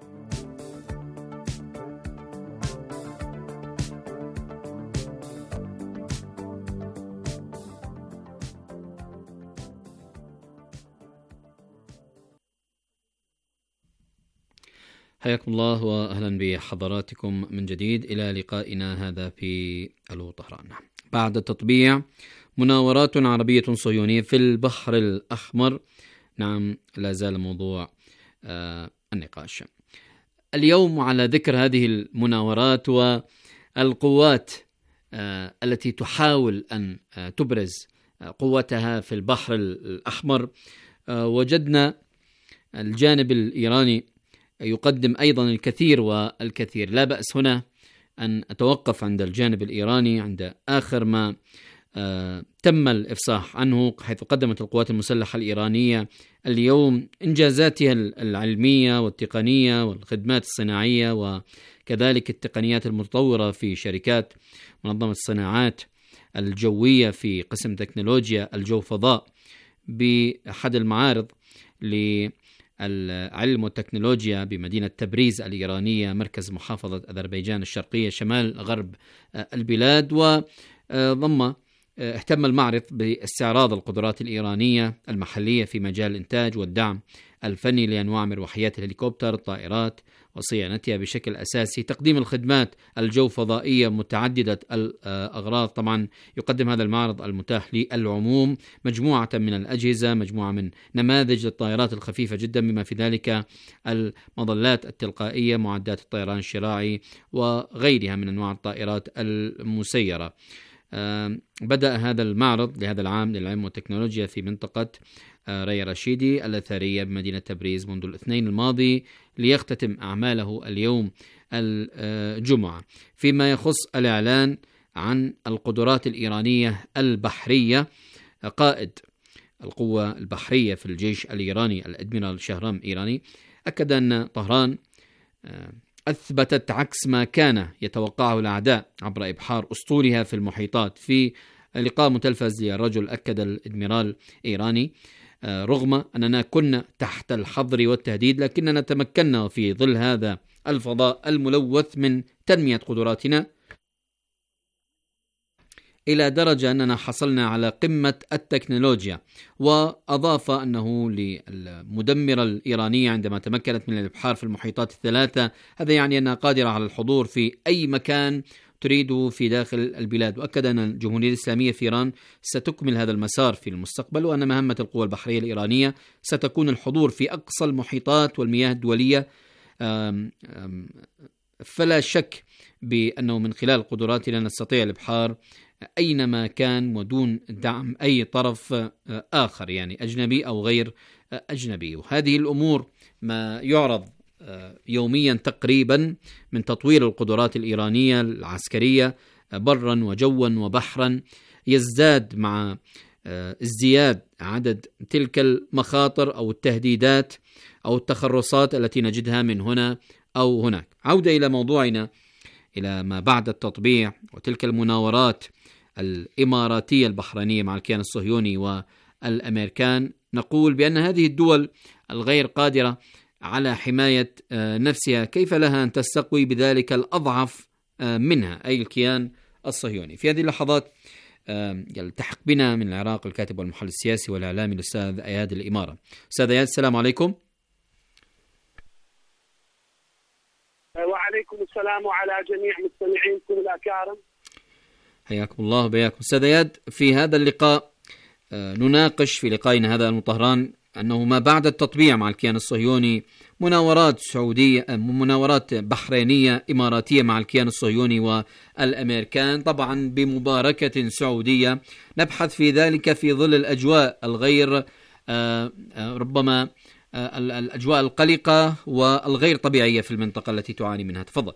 حياكم الله وأهلا بحضراتكم من جديد إلى لقائنا هذا في ألو طهران. بعد التطبيع مناورات عربية صهيونية في البحر الأحمر. نعم، لا زال موضوع آه النقاش اليوم على ذكر هذه المناورات والقوات آه التي تحاول أن آه تبرز آه قوتها في البحر الأحمر. آه وجدنا الجانب الإيراني يقدم أيضا الكثير والكثير. لا بأس هنا أن أتوقف عند الجانب الإيراني عند آخر ما آه تم الإفصاح عنه، حيث قدمت القوات المسلحة الإيرانية اليوم إنجازاتها العلمية والتقنية والخدمات الصناعية، وكذلك التقنيات المتطورة في شركات منظمة الصناعات الجوية في قسم تكنولوجيا الجو فضاء بأحد المعارض للعلم والتكنولوجيا بمدينة تبريز الإيرانية، مركز محافظة أذربيجان الشرقية شمال غرب البلاد. وضم اهتم المعرض باستعراض القدرات الإيرانية المحلية في مجال الإنتاج والدعم الفني لأنواع مروحيات الهليكوبتر، الطائرات وصيانتها بشكل أساسي، تقديم الخدمات الجو فضائية متعددة الأغراض. طبعا يقدم هذا المعرض المتاح للعموم مجموعة من الأجهزة، مجموعة من نماذج للطائرات الخفيفة جدا، بما في ذلك المظلات التلقائية، معدات الطيران الشراعي وغيرها من أنواع الطائرات المسيرة. بدأ هذا المعرض لهذا العام للعلم والتكنولوجيا في منطقة ريا رشيدي الأثرية بمدينة تبريز منذ الاثنين الماضي، ليختتم أعماله اليوم الجمعة. فيما يخص الإعلان عن القدرات الإيرانية البحرية، قائد القوة البحرية في الجيش الإيراني الأدميرال شهرام إيراني أكد أن طهران أثبتت عكس ما كان يتوقعه الأعداء عبر إبحار أسطولها في المحيطات. في لقاء متلفز للرجل أكد الأدميرال إيراني: رغم أننا كنا تحت الحظر والتهديد، لكننا تمكنا في ظل هذا الفضاء الملوث من تنمية قدراتنا إلى درجة أننا حصلنا على قمة التكنولوجيا. وأضاف أنه للمدمرة الإيرانية عندما تمكنت من الإبحار في المحيطات الثلاثة، هذا يعني أنها قادرة على الحضور في أي مكان تريد في داخل البلاد. وأكد أن الجمهورية الإسلامية في إيران ستكمل هذا المسار في المستقبل، وأن مهمة القوى البحرية الإيرانية ستكون الحضور في أقصى المحيطات والمياه الدولية. أم أم فلا شك بأنه من خلال قدراتنا نستطيع الإبحار أينما كان ودون دعم أي طرف آخر، يعني أجنبي أو غير أجنبي. وهذه الأمور ما يعرض يوميا تقريبا من تطوير القدرات الإيرانية العسكرية برا وجوا وبحرا، يزداد مع ازدياد عدد تلك المخاطر أو التهديدات أو التخرصات التي نجدها من هنا أو هناك. عودة إلى موضوعنا، إلى ما بعد التطبيع وتلك المناورات الإماراتية البحرينية مع الكيان الصهيوني والأمريكان، نقول بأن هذه الدول الغير قادرة على حماية نفسها كيف لها أن تستقوي بذلك الأضعف منها، أي الكيان الصهيوني. في هذه اللحظات يلتحق بنا من العراق الكاتب والمحلل السياسي والإعلامي الأستاذ أياد الإمارة. أستاذ أياد، السلام عليكم. وعليكم السلام وعلى جميع مستمعينكم الأكارم. حياكم الله وبياكم. أستاذ أياد، في هذا اللقاء نناقش في لقائنا هذا المطهران أنه ما بعد التطبيع مع الكيان الصهيوني مناورات سعودية، مناورات بحرينية إماراتية مع الكيان الصهيوني والأمريكان، طبعا بمباركة سعودية. نبحث في ذلك في ظل الأجواء الغير ربما الأجواء القلقة والغير طبيعية في المنطقة التي تعاني منها. تفضل.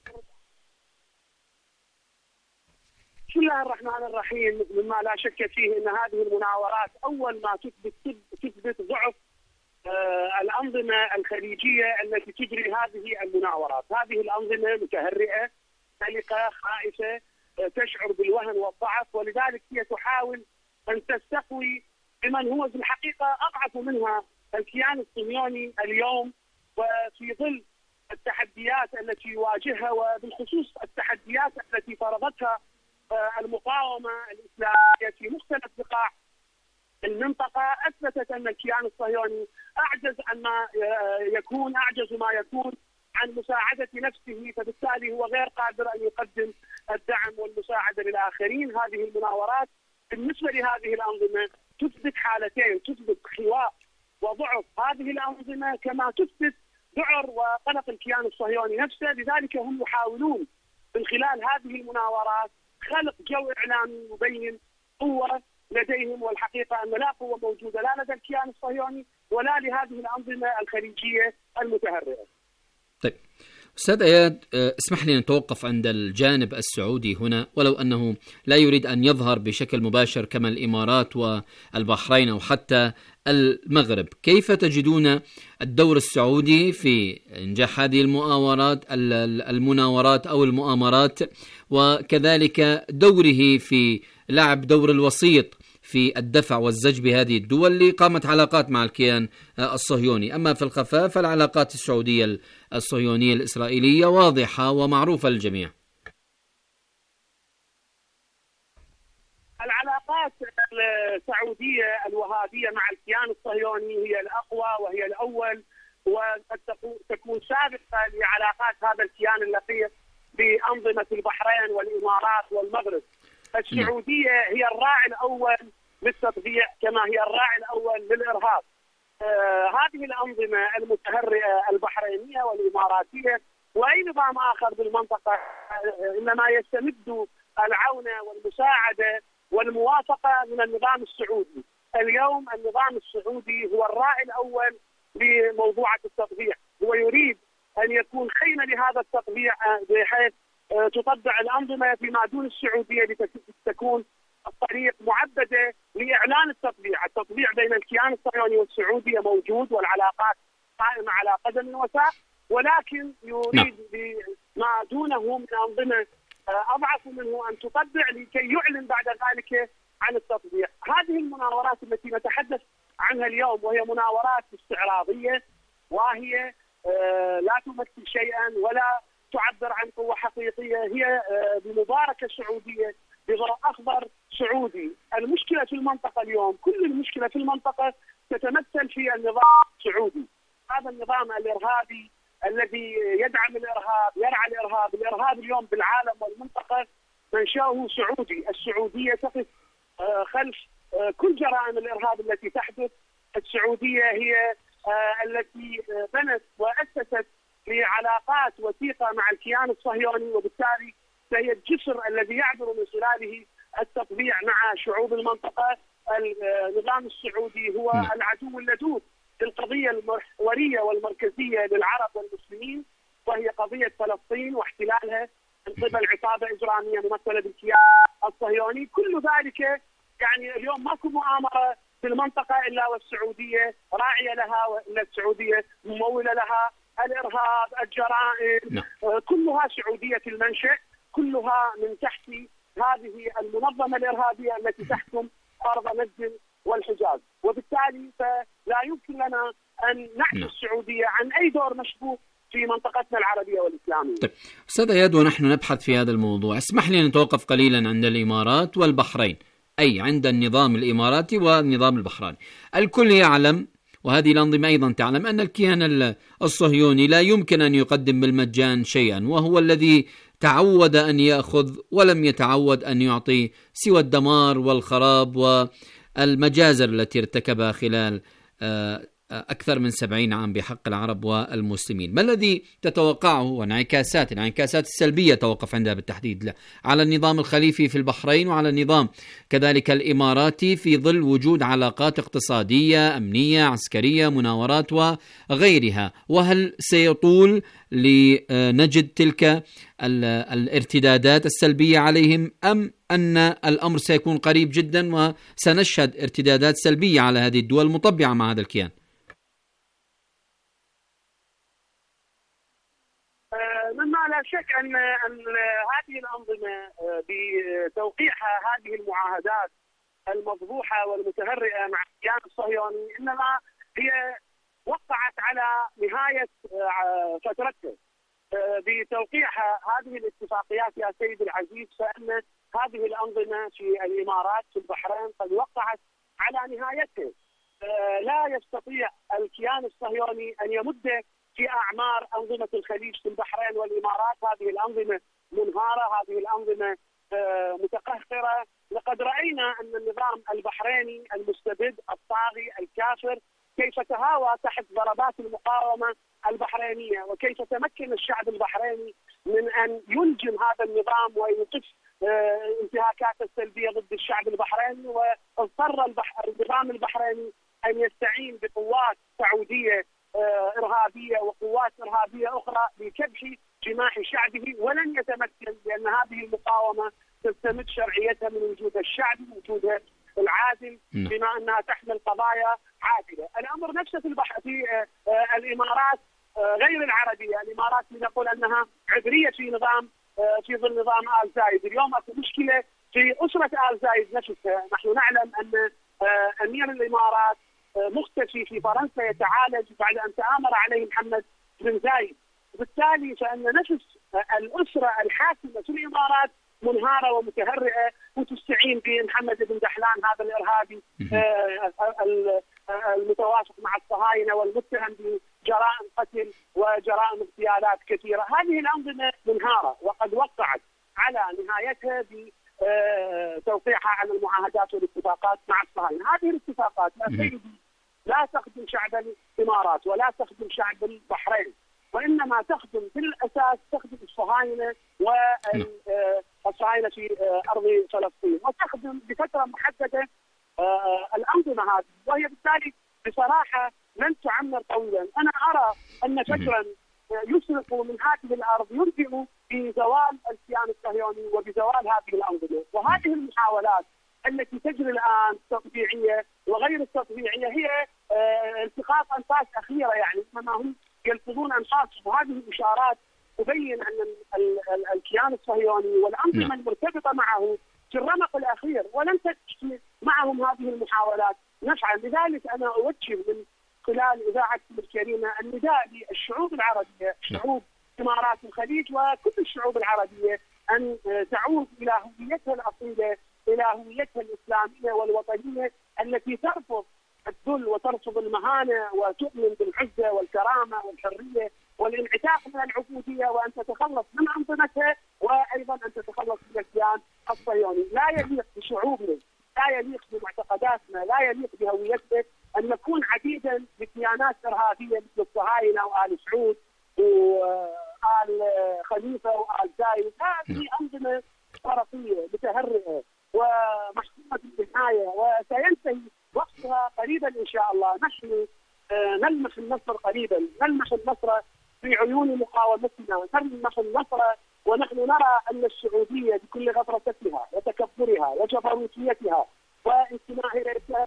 بسم الله الرحمن الرحيم. مما لا شك فيه أن هذه المناورات أول ما تثبت تثبت ضعف آه الأنظمة الخليجية التي تجري هذه المناورات. هذه الأنظمة متهرئة، قلقة، خائفة، آه تشعر بالوهن والضعف، ولذلك هي تحاول أن تستقوي بمن هو في الحقيقة أضعف منها، الكيان الصهيوني اليوم، وفي ظل التحديات التي يواجهها، وبالخصوص التحديات التي فرضتها المقاومة الإسلامية في مختلف بقاع المنطقة، أثبتت أن الكيان الصهيوني أعجز عن ما يكون أعجز ما يكون عن مساعدة نفسه، فبالتالي هو غير قادر أن يقدم الدعم والمساعدة للآخرين. هذه المناورات بالنسبة لهذه الأنظمة تثبت حالتين: تثبت خواء وضعف هذه الأنظمة، كما تثبت ذعر وقلق الكيان الصهيوني نفسه. لذلك هم يحاولون من خلال هذه المناورات خلق جو إعلامي يبين قوة لديهم، والحقيقة أن لا قوة موجودة لا لدى الكيان الصهيوني ولا لهذه الأنظمة الخليجية المتهرئة. طيب أستاذ أياد، اسمح لي أن نتوقف عند الجانب السعودي هنا، ولو أنه لا يريد أن يظهر بشكل مباشر كما الإمارات والبحرين أو حتى المغرب. كيف تجدون الدور السعودي في إنجاح هذه المؤامرات المناورات أو المؤامرات، وكذلك دوره في لعب دور الوسيط في الدفع والزج بهذه الدول اللي قامت علاقات مع الكيان الصهيوني؟ أما في الخفاء فالعلاقات السعودية الصهيونية الإسرائيلية واضحة ومعروفة للجميع. العلاقات السعودية الوهابية مع الكيان الكيان الصهيوني هي الأقوى وهي الأول، وقد تكون سابقة لعلاقات هذا الكيان اللقيق بأنظمة البحرين والإمارات والمغرب. السعودية هي الراعي الأول للتطبيع كما هي الراعي الأول للإرهاب. آه هذه الأنظمة المتهرئة البحرينية والإماراتية وأي نظام آخر بالمنطقة آه إنما يستمد العون والمساعدة والموافقة من النظام السعودي. اليوم النظام السعودي هو الراعي الأول لموضوعة التطبيع، هو يريد أن يكون خيمة لهذا التطبيع بحيث تطبع الأنظمة فيما دون السعودية لتكون الطريق معبدة لإعلان التطبيع. التطبيع بين الكيان الصهيوني والسعودية موجود والعلاقات قائمة على قدم وساق، ولكن يريد بما دونه من أنظمة أضعف منه أن تطبع لكي يعلن بعد ذلك عن التطبيع. هذه المناورات التي نتحدث عنها اليوم وهي مناورات استعراضية، وهي لا تمثل شيئا ولا تعبر عن قوة حقيقية، هي بمباركة سعودية بغاء أخضر سعودي. المشكلة في المنطقة اليوم، كل المشكلة في المنطقة تتمثل في النظام السعودي. هذا النظام الإرهابي الذي يدعم الإرهاب، يرعى الإرهاب. الإرهاب اليوم بالعالم والمنطقة منشأه سعودي. السعودية تقف خلف كل جرائم الإرهاب التي تحدث. السعودية هي التي بنت وأسست لعلاقات وثيقة مع الكيان الصهيوني، وبالتالي فهي الجسر الذي يعبر من خلاله التطبيع مع شعوب المنطقة. النظام السعودي هو العدو اللدود للقضية المحورية والمركزية للعرب والمسلمين، وهي قضية فلسطين واحتلالها من قبل عصابة إجرامية ممثلة بالكيان الصهيوني. كل ذلك يعني اليوم ماكو مؤامرة في المنطقة إلا والسعودية راعية لها، وإلا السعودية ممولة لها. الإرهاب، الجرائم، نعم. كلها سعودية المنشأ، كلها من تحت هذه المنظمة الإرهابية التي تحكم أرض نجد والحجاز، وبالتالي فلا يمكن لنا أن نعفي نعم. السعودية عن أي دور مشبوه في منطقتنا العربية والإسلامية. طيب أستاذ أياد، ونحن نبحث في هذا الموضوع اسمح لي نتوقف قليلا عند الإمارات والبحرين، أي عند النظام الإماراتي والنظام البحريني. الكل يعلم وهذه الأنظمة أيضا تعلم أن الكيان الصهيوني لا يمكن أن يقدم بالمجان شيئا، وهو الذي تعود أن يأخذ ولم يتعود أن يعطي سوى الدمار والخراب والمجازر التي ارتكبها خلال أكثر من سبعين عام بحق العرب والمسلمين. ما الذي تتوقعه وانعكاسات الانعكاسات السلبية توقف عندها بالتحديد على النظام الخليفي في البحرين وعلى النظام كذلك الإماراتي في ظل وجود علاقات اقتصادية، أمنية، عسكرية، مناورات وغيرها؟ وهل سيطول لنجد تلك الارتدادات السلبية عليهم، أم أن الأمر سيكون قريب جدا وسنشهد ارتدادات سلبية على هذه الدول المطبعة مع هذا الكيان؟ مما لا شك أن أن هذه الأنظمة بتوقيعها هذه المعاهدات المفضوحة والمتهرئة مع الكيان الصهيوني إنما هي وقعت على نهاية فترتها. بتوقيعها هذه الاتفاقيات يا سيدي العزيز، فإن هذه الأنظمة في الإمارات في البحرين قد وقعت على نهايتها. لا يستطيع الكيان الصهيوني أن يمد في أعمار أنظمة الخليج في البحرين والإمارات. هذه الأنظمة منهارة، هذه الأنظمة متقهقرة. لقد رأينا أن النظام البحريني المستبد الطاغي الكافر كيف تهاوى تحت ضربات المقاومة البحرينية، وكيف تمكن الشعب البحريني من أن ينجم هذا النظام ويوقف انتهاكاته السلبية ضد الشعب البحريني. واضطر النظام البحريني أن يستعين بقوات سعودية إرهابية وقوات إرهابية أخرى لكبح جماح شعبه، ولن يتمكن، لأن هذه المقاومة تستمد شرعيتها من وجود الشعب، من وجودها العادل، بما أنها تحمل قضايا عادلة. الأمر نفسه في البحر في الإمارات غير العربية. الإمارات نقول أنها عبرية في نظام في ظل نظام آل زايد. اليوم أكو مشكلة في أسرة آل زايد نفسها. نحن نعلم أن أمير الإمارات مختفي في فرنسا يتعالج بعد أن تآمر عليه محمد بن زايد، وبالتالي فإن نفس الأسرة الحاكمة في الإمارات منهارة ومتهرئة وتستعين بمحمد بن دحلان هذا الإرهابي المتوافق مع الصهاينة والمتهم بجرائم قتل وجرائم اغتيالات كثيرة. هذه الأنظمة منهارة وقد وقعت على نهايتها بتوقيعها على المعاهدات والاتفاقات مع الصهاينة. هذه الاتفاقات لا سيدي لا تخدم شعب الإمارات ولا تخدم شعب البحرين، وإنما تخدم في الأساس تخدم الصهاينة والصهاينة في أرض فلسطين، وتخدم بفترة محددة الأنظمة هذه، وهي بالتالي بصراحة لن تعمر طويلا. أنا أرى أن فجرا يسرق من هذه الأرض يرجع بزوال الكيان الصهيوني وبزوال هذه الأنظمة. وهذه المحاولات التي تجري الآن التطبيعية وغير التطبيعية هي التقاط أنفاس أخيرة، يعني إنما هم يلفظون أنفاسهم، وهذه الإشارات تبين أن الكيان الصهيوني والأنظمة المرتبطة معه في الرمق الأخير ولن تجري معهم هذه المحاولات نفعا. لذلك أنا أوجه من خلال إذاعتكم الكريمة النداء للشعوب العربية، شعوب إمارات الخليج وكل الشعوب العربية، أن تعود إلى هويتها الأصيلة، إلى هويتها الإسلامية والوطنية التي ترفض الذل وترفض المهانة وتؤمن بالعزة والكرامة والحرية والانعتاق من العبودية، وأن تتخلص من أنظمتها وأيضا أن تتخلص من الكيان الصهيوني. لا يليق بشعوبنا، لا يليق بمعتقداتنا، لا يليق بهويتنا أن نكون عديدا بكيانات إرهابية مثل الصهاينة وآل سعود وآل خليفة وآل زايد. هذه أنظمة طرفية متهرئة ومحكومة بالنهاية وسينتهي وقتها قريبا إن شاء الله. نحن نلمح النصر قريبا، نلمح النصر في عيون مقاومتنا، نلمح النصر ونحن نرى أن السعودية بكل غطرستها وتكبرها وجبروتيتها وانتمائها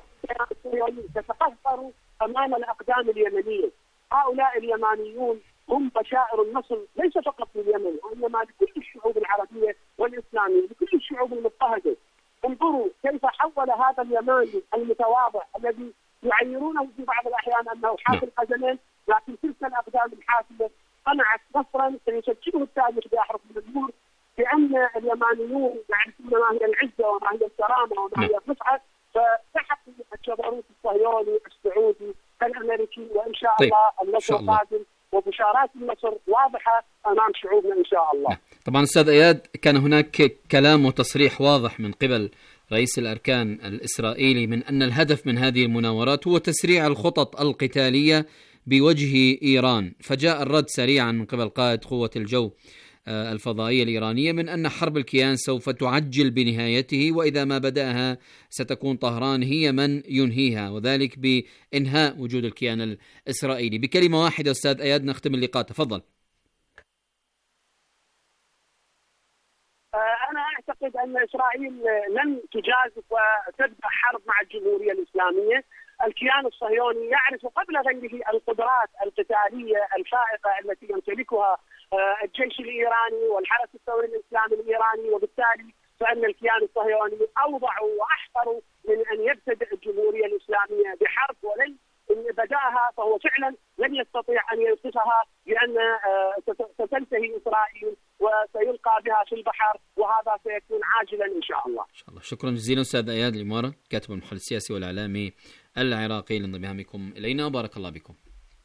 تتقهقر أمام الأقدام اليمنية. هؤلاء اليمانيون هم بشائر النصر ليس فقط لليمن وإنما لكل الشعوب العربية والإسلامية، لكل الشعوب المضطهدة. انظروا كيف حول هذا اليماني المتواضع الذي يعيرونه في بعض الأحيان أنه حافل قدمين، لكن تلك الأقدام الحافلة صنعت نصرا سيسجله التاريخ بأحرف النور، بأن اليمانيون يعرفون ما هي العزة وما هي الكرامة وما هي الرفعة، فسحقوا الجبروت الصهيوني السعودي الأمريكي، وإن شاء طيب. الله النصر قادم وبشارات النصر واضحة أمام شعوبنا إن شاء الله. طبعا أستاذ إياد، كان هناك كلام وتصريح واضح من قبل رئيس الأركان الإسرائيلي من أن الهدف من هذه المناورات هو تسريع الخطط القتالية بوجه إيران، فجاء الرد سريعا من قبل قائد قوة الجو الفضائية الإيرانية من أن حرب الكيان سوف تعجل بنهايته، وإذا ما بدأها ستكون طهران هي من ينهيها، وذلك بإنهاء وجود الكيان الإسرائيلي. بكلمة واحدة أستاذ إياد نختم اللقاء، تفضل. أنا أعتقد أن إسرائيل لن تجازف وتبدأ حرب مع الجمهورية الإسلامية. الكيان الصهيوني يعرف قبل غيره القدرات القتالية الفائقة التي يمتلكها الجيش الإيراني والحرس الثوري الإسلامي الإيراني، وبالتالي فإن الكيان الصهيوني أوضع وأحقر من أن يبتدئ الجمهورية الإسلامية بحرب، ولن إن بدأها فهو فعلا لن يستطيع أن يوقفها، لأن ستنتهي إسرائيل وسيلقى بها في البحر، وهذا سيكون عاجلا إن شاء الله. إن شاء الله. شكرا جزيلا أستاذ إياد الإمارة، كاتب المحلل السياسي والإعلامي العراقي، لانضمامكم إلينا، وبارك الله بكم.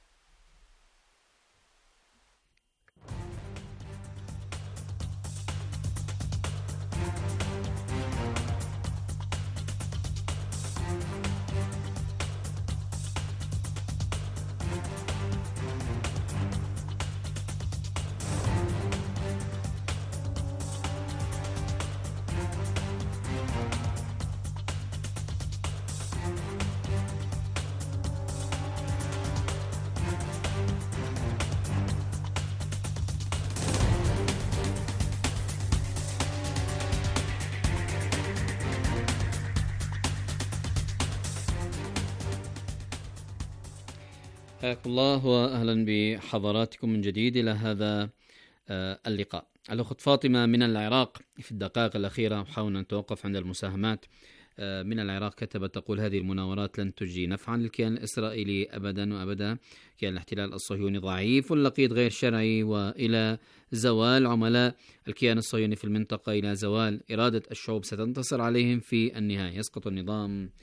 حياكم الله وأهلا بحضراتكم من جديد إلى هذا اللقاء. الأخت فاطمة من العراق في الدقائق الأخيرة حاولنا أن نتوقف عند المساهمات من العراق، كتبت تقول: هذه المناورات لن تجدي نفعا للكيان الإسرائيلي أبدا وأبدا، كيان الاحتلال الصهيوني ضعيف واللقيط غير شرعي، وإلى زوال عملاء الكيان الصهيوني في المنطقة، إلى زوال إرادة الشعوب ستنتصر عليهم في النهاية، يسقط النظام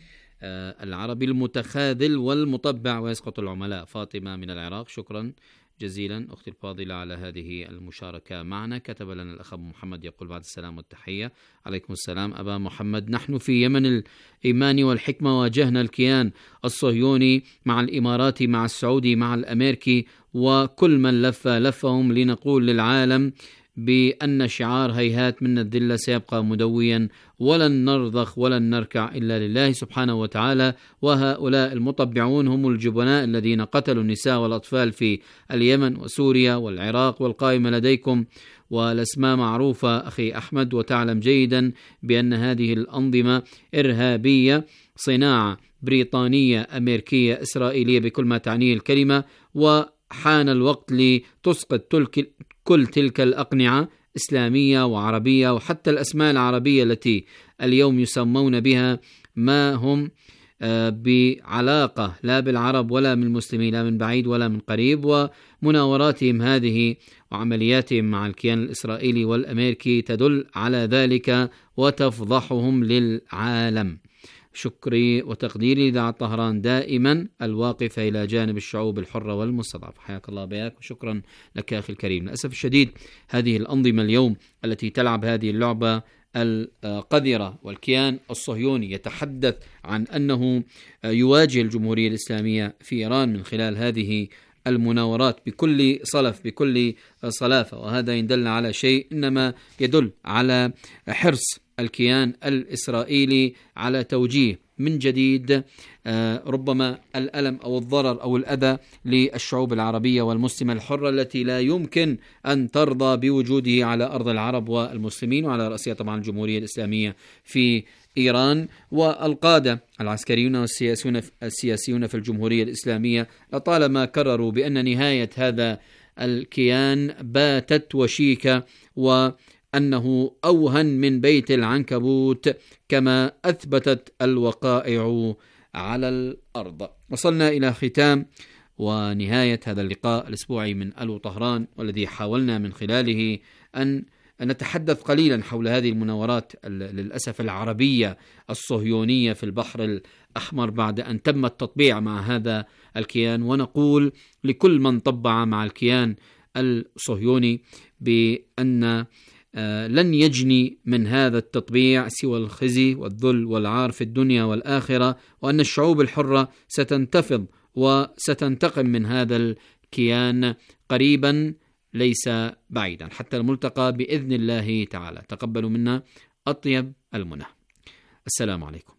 العربي المتخاذل والمطبع ويسقط العملاء. فاطمة من العراق، شكرا جزيلا أختي الفاضلة على هذه المشاركة معنا. كتب لنا الأخ محمد يقول بعد السلام والتحية. عليكم السلام أبا محمد. نحن في يمن الإيمان والحكمة واجهنا الكيان الصهيوني مع الإماراتي مع السعودي مع الأمريكي وكل من لف لفهم لنقول للعالم بأن شعار هيهات من الذلة سيبقى مدويا، ولن نرضخ ولن نركع إلا لله سبحانه وتعالى. وهؤلاء المطبعون هم الجبناء الذين قتلوا النساء والأطفال في اليمن وسوريا والعراق، والقائمة لديكم والأسماء معروفة أخي أحمد، وتعلم جيدا بأن هذه الأنظمة إرهابية صناعة بريطانية أمريكية إسرائيلية بكل ما تعنيه الكلمة، وحان الوقت لتسقط تلك كل تلك الأقنعة إسلامية وعربية، وحتى الأسماء العربية التي اليوم يسمون بها ما هم بعلاقة لا بالعرب ولا من المسلمين، لا من بعيد ولا من قريب. ومناوراتهم هذه وعملياتهم مع الكيان الإسرائيلي والأمريكي تدل على ذلك وتفضحهم للعالم. شكري وتقديري لإذاعة طهران دائما الواقفة إلى جانب الشعوب الحرة والمستضعفة. حياك الله بياك وشكرا لك أخي الكريم. للأسف الشديد هذه الأنظمة اليوم التي تلعب هذه اللعبة القذرة، والكيان الصهيوني يتحدث عن أنه يواجه الجمهورية الإسلامية في إيران من خلال هذه المناورات بكل صلف بكل صلافة، وهذا يدل على شيء، إنما يدل على حرص الكيان الإسرائيلي على توجيه من جديد ربما الألم أو الضرر أو الأذى للشعوب العربية والمسلمة الحرة التي لا يمكن أن ترضى بوجوده على أرض العرب والمسلمين، وعلى رأسها طبعا الجمهورية الإسلامية في إيران. والقادة العسكريون والسياسيون السياسيون في الجمهورية الإسلامية لطالما كرروا بأن نهاية هذا الكيان باتت وشيكة، وأنه أوهن من بيت العنكبوت كما أثبتت الوقائع على الأرض. وصلنا إلى ختام ونهاية هذا اللقاء الأسبوعي من ألو طهران، والذي حاولنا من خلاله أن نتحدث قليلا حول هذه المناورات للأسف العربية الصهيونية في البحر الأحمر بعد أن تم التطبيع مع هذا الكيان. ونقول لكل من طبع مع الكيان الصهيوني بأن لن يجني من هذا التطبيع سوى الخزي والذل والعار في الدنيا والآخرة، وأن الشعوب الحرة ستنتفض وستنتقم من هذا الكيان قريبا ليس بعيدا. حتى الملتقى بإذن الله تعالى. تقبلوا منا أطيب المنى. السلام عليكم.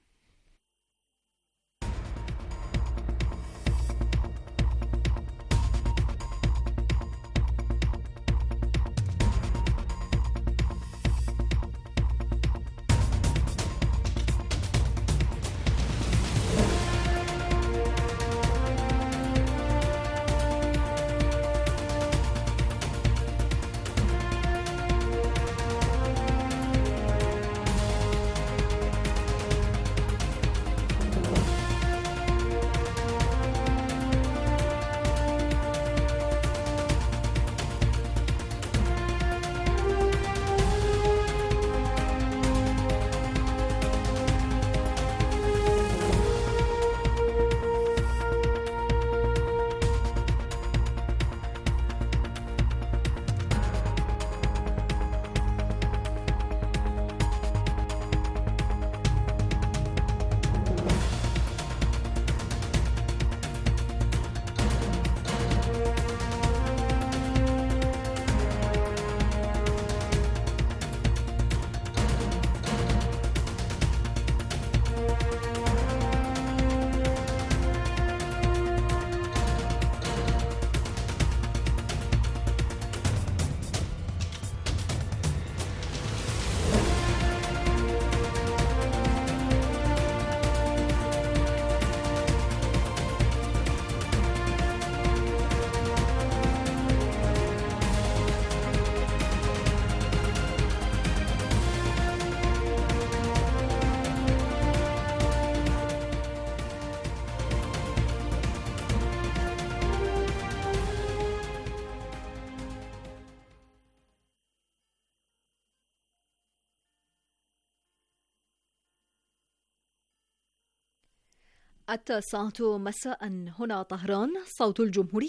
التاسعة مساء، هنا طهران، صوت الجمهورية.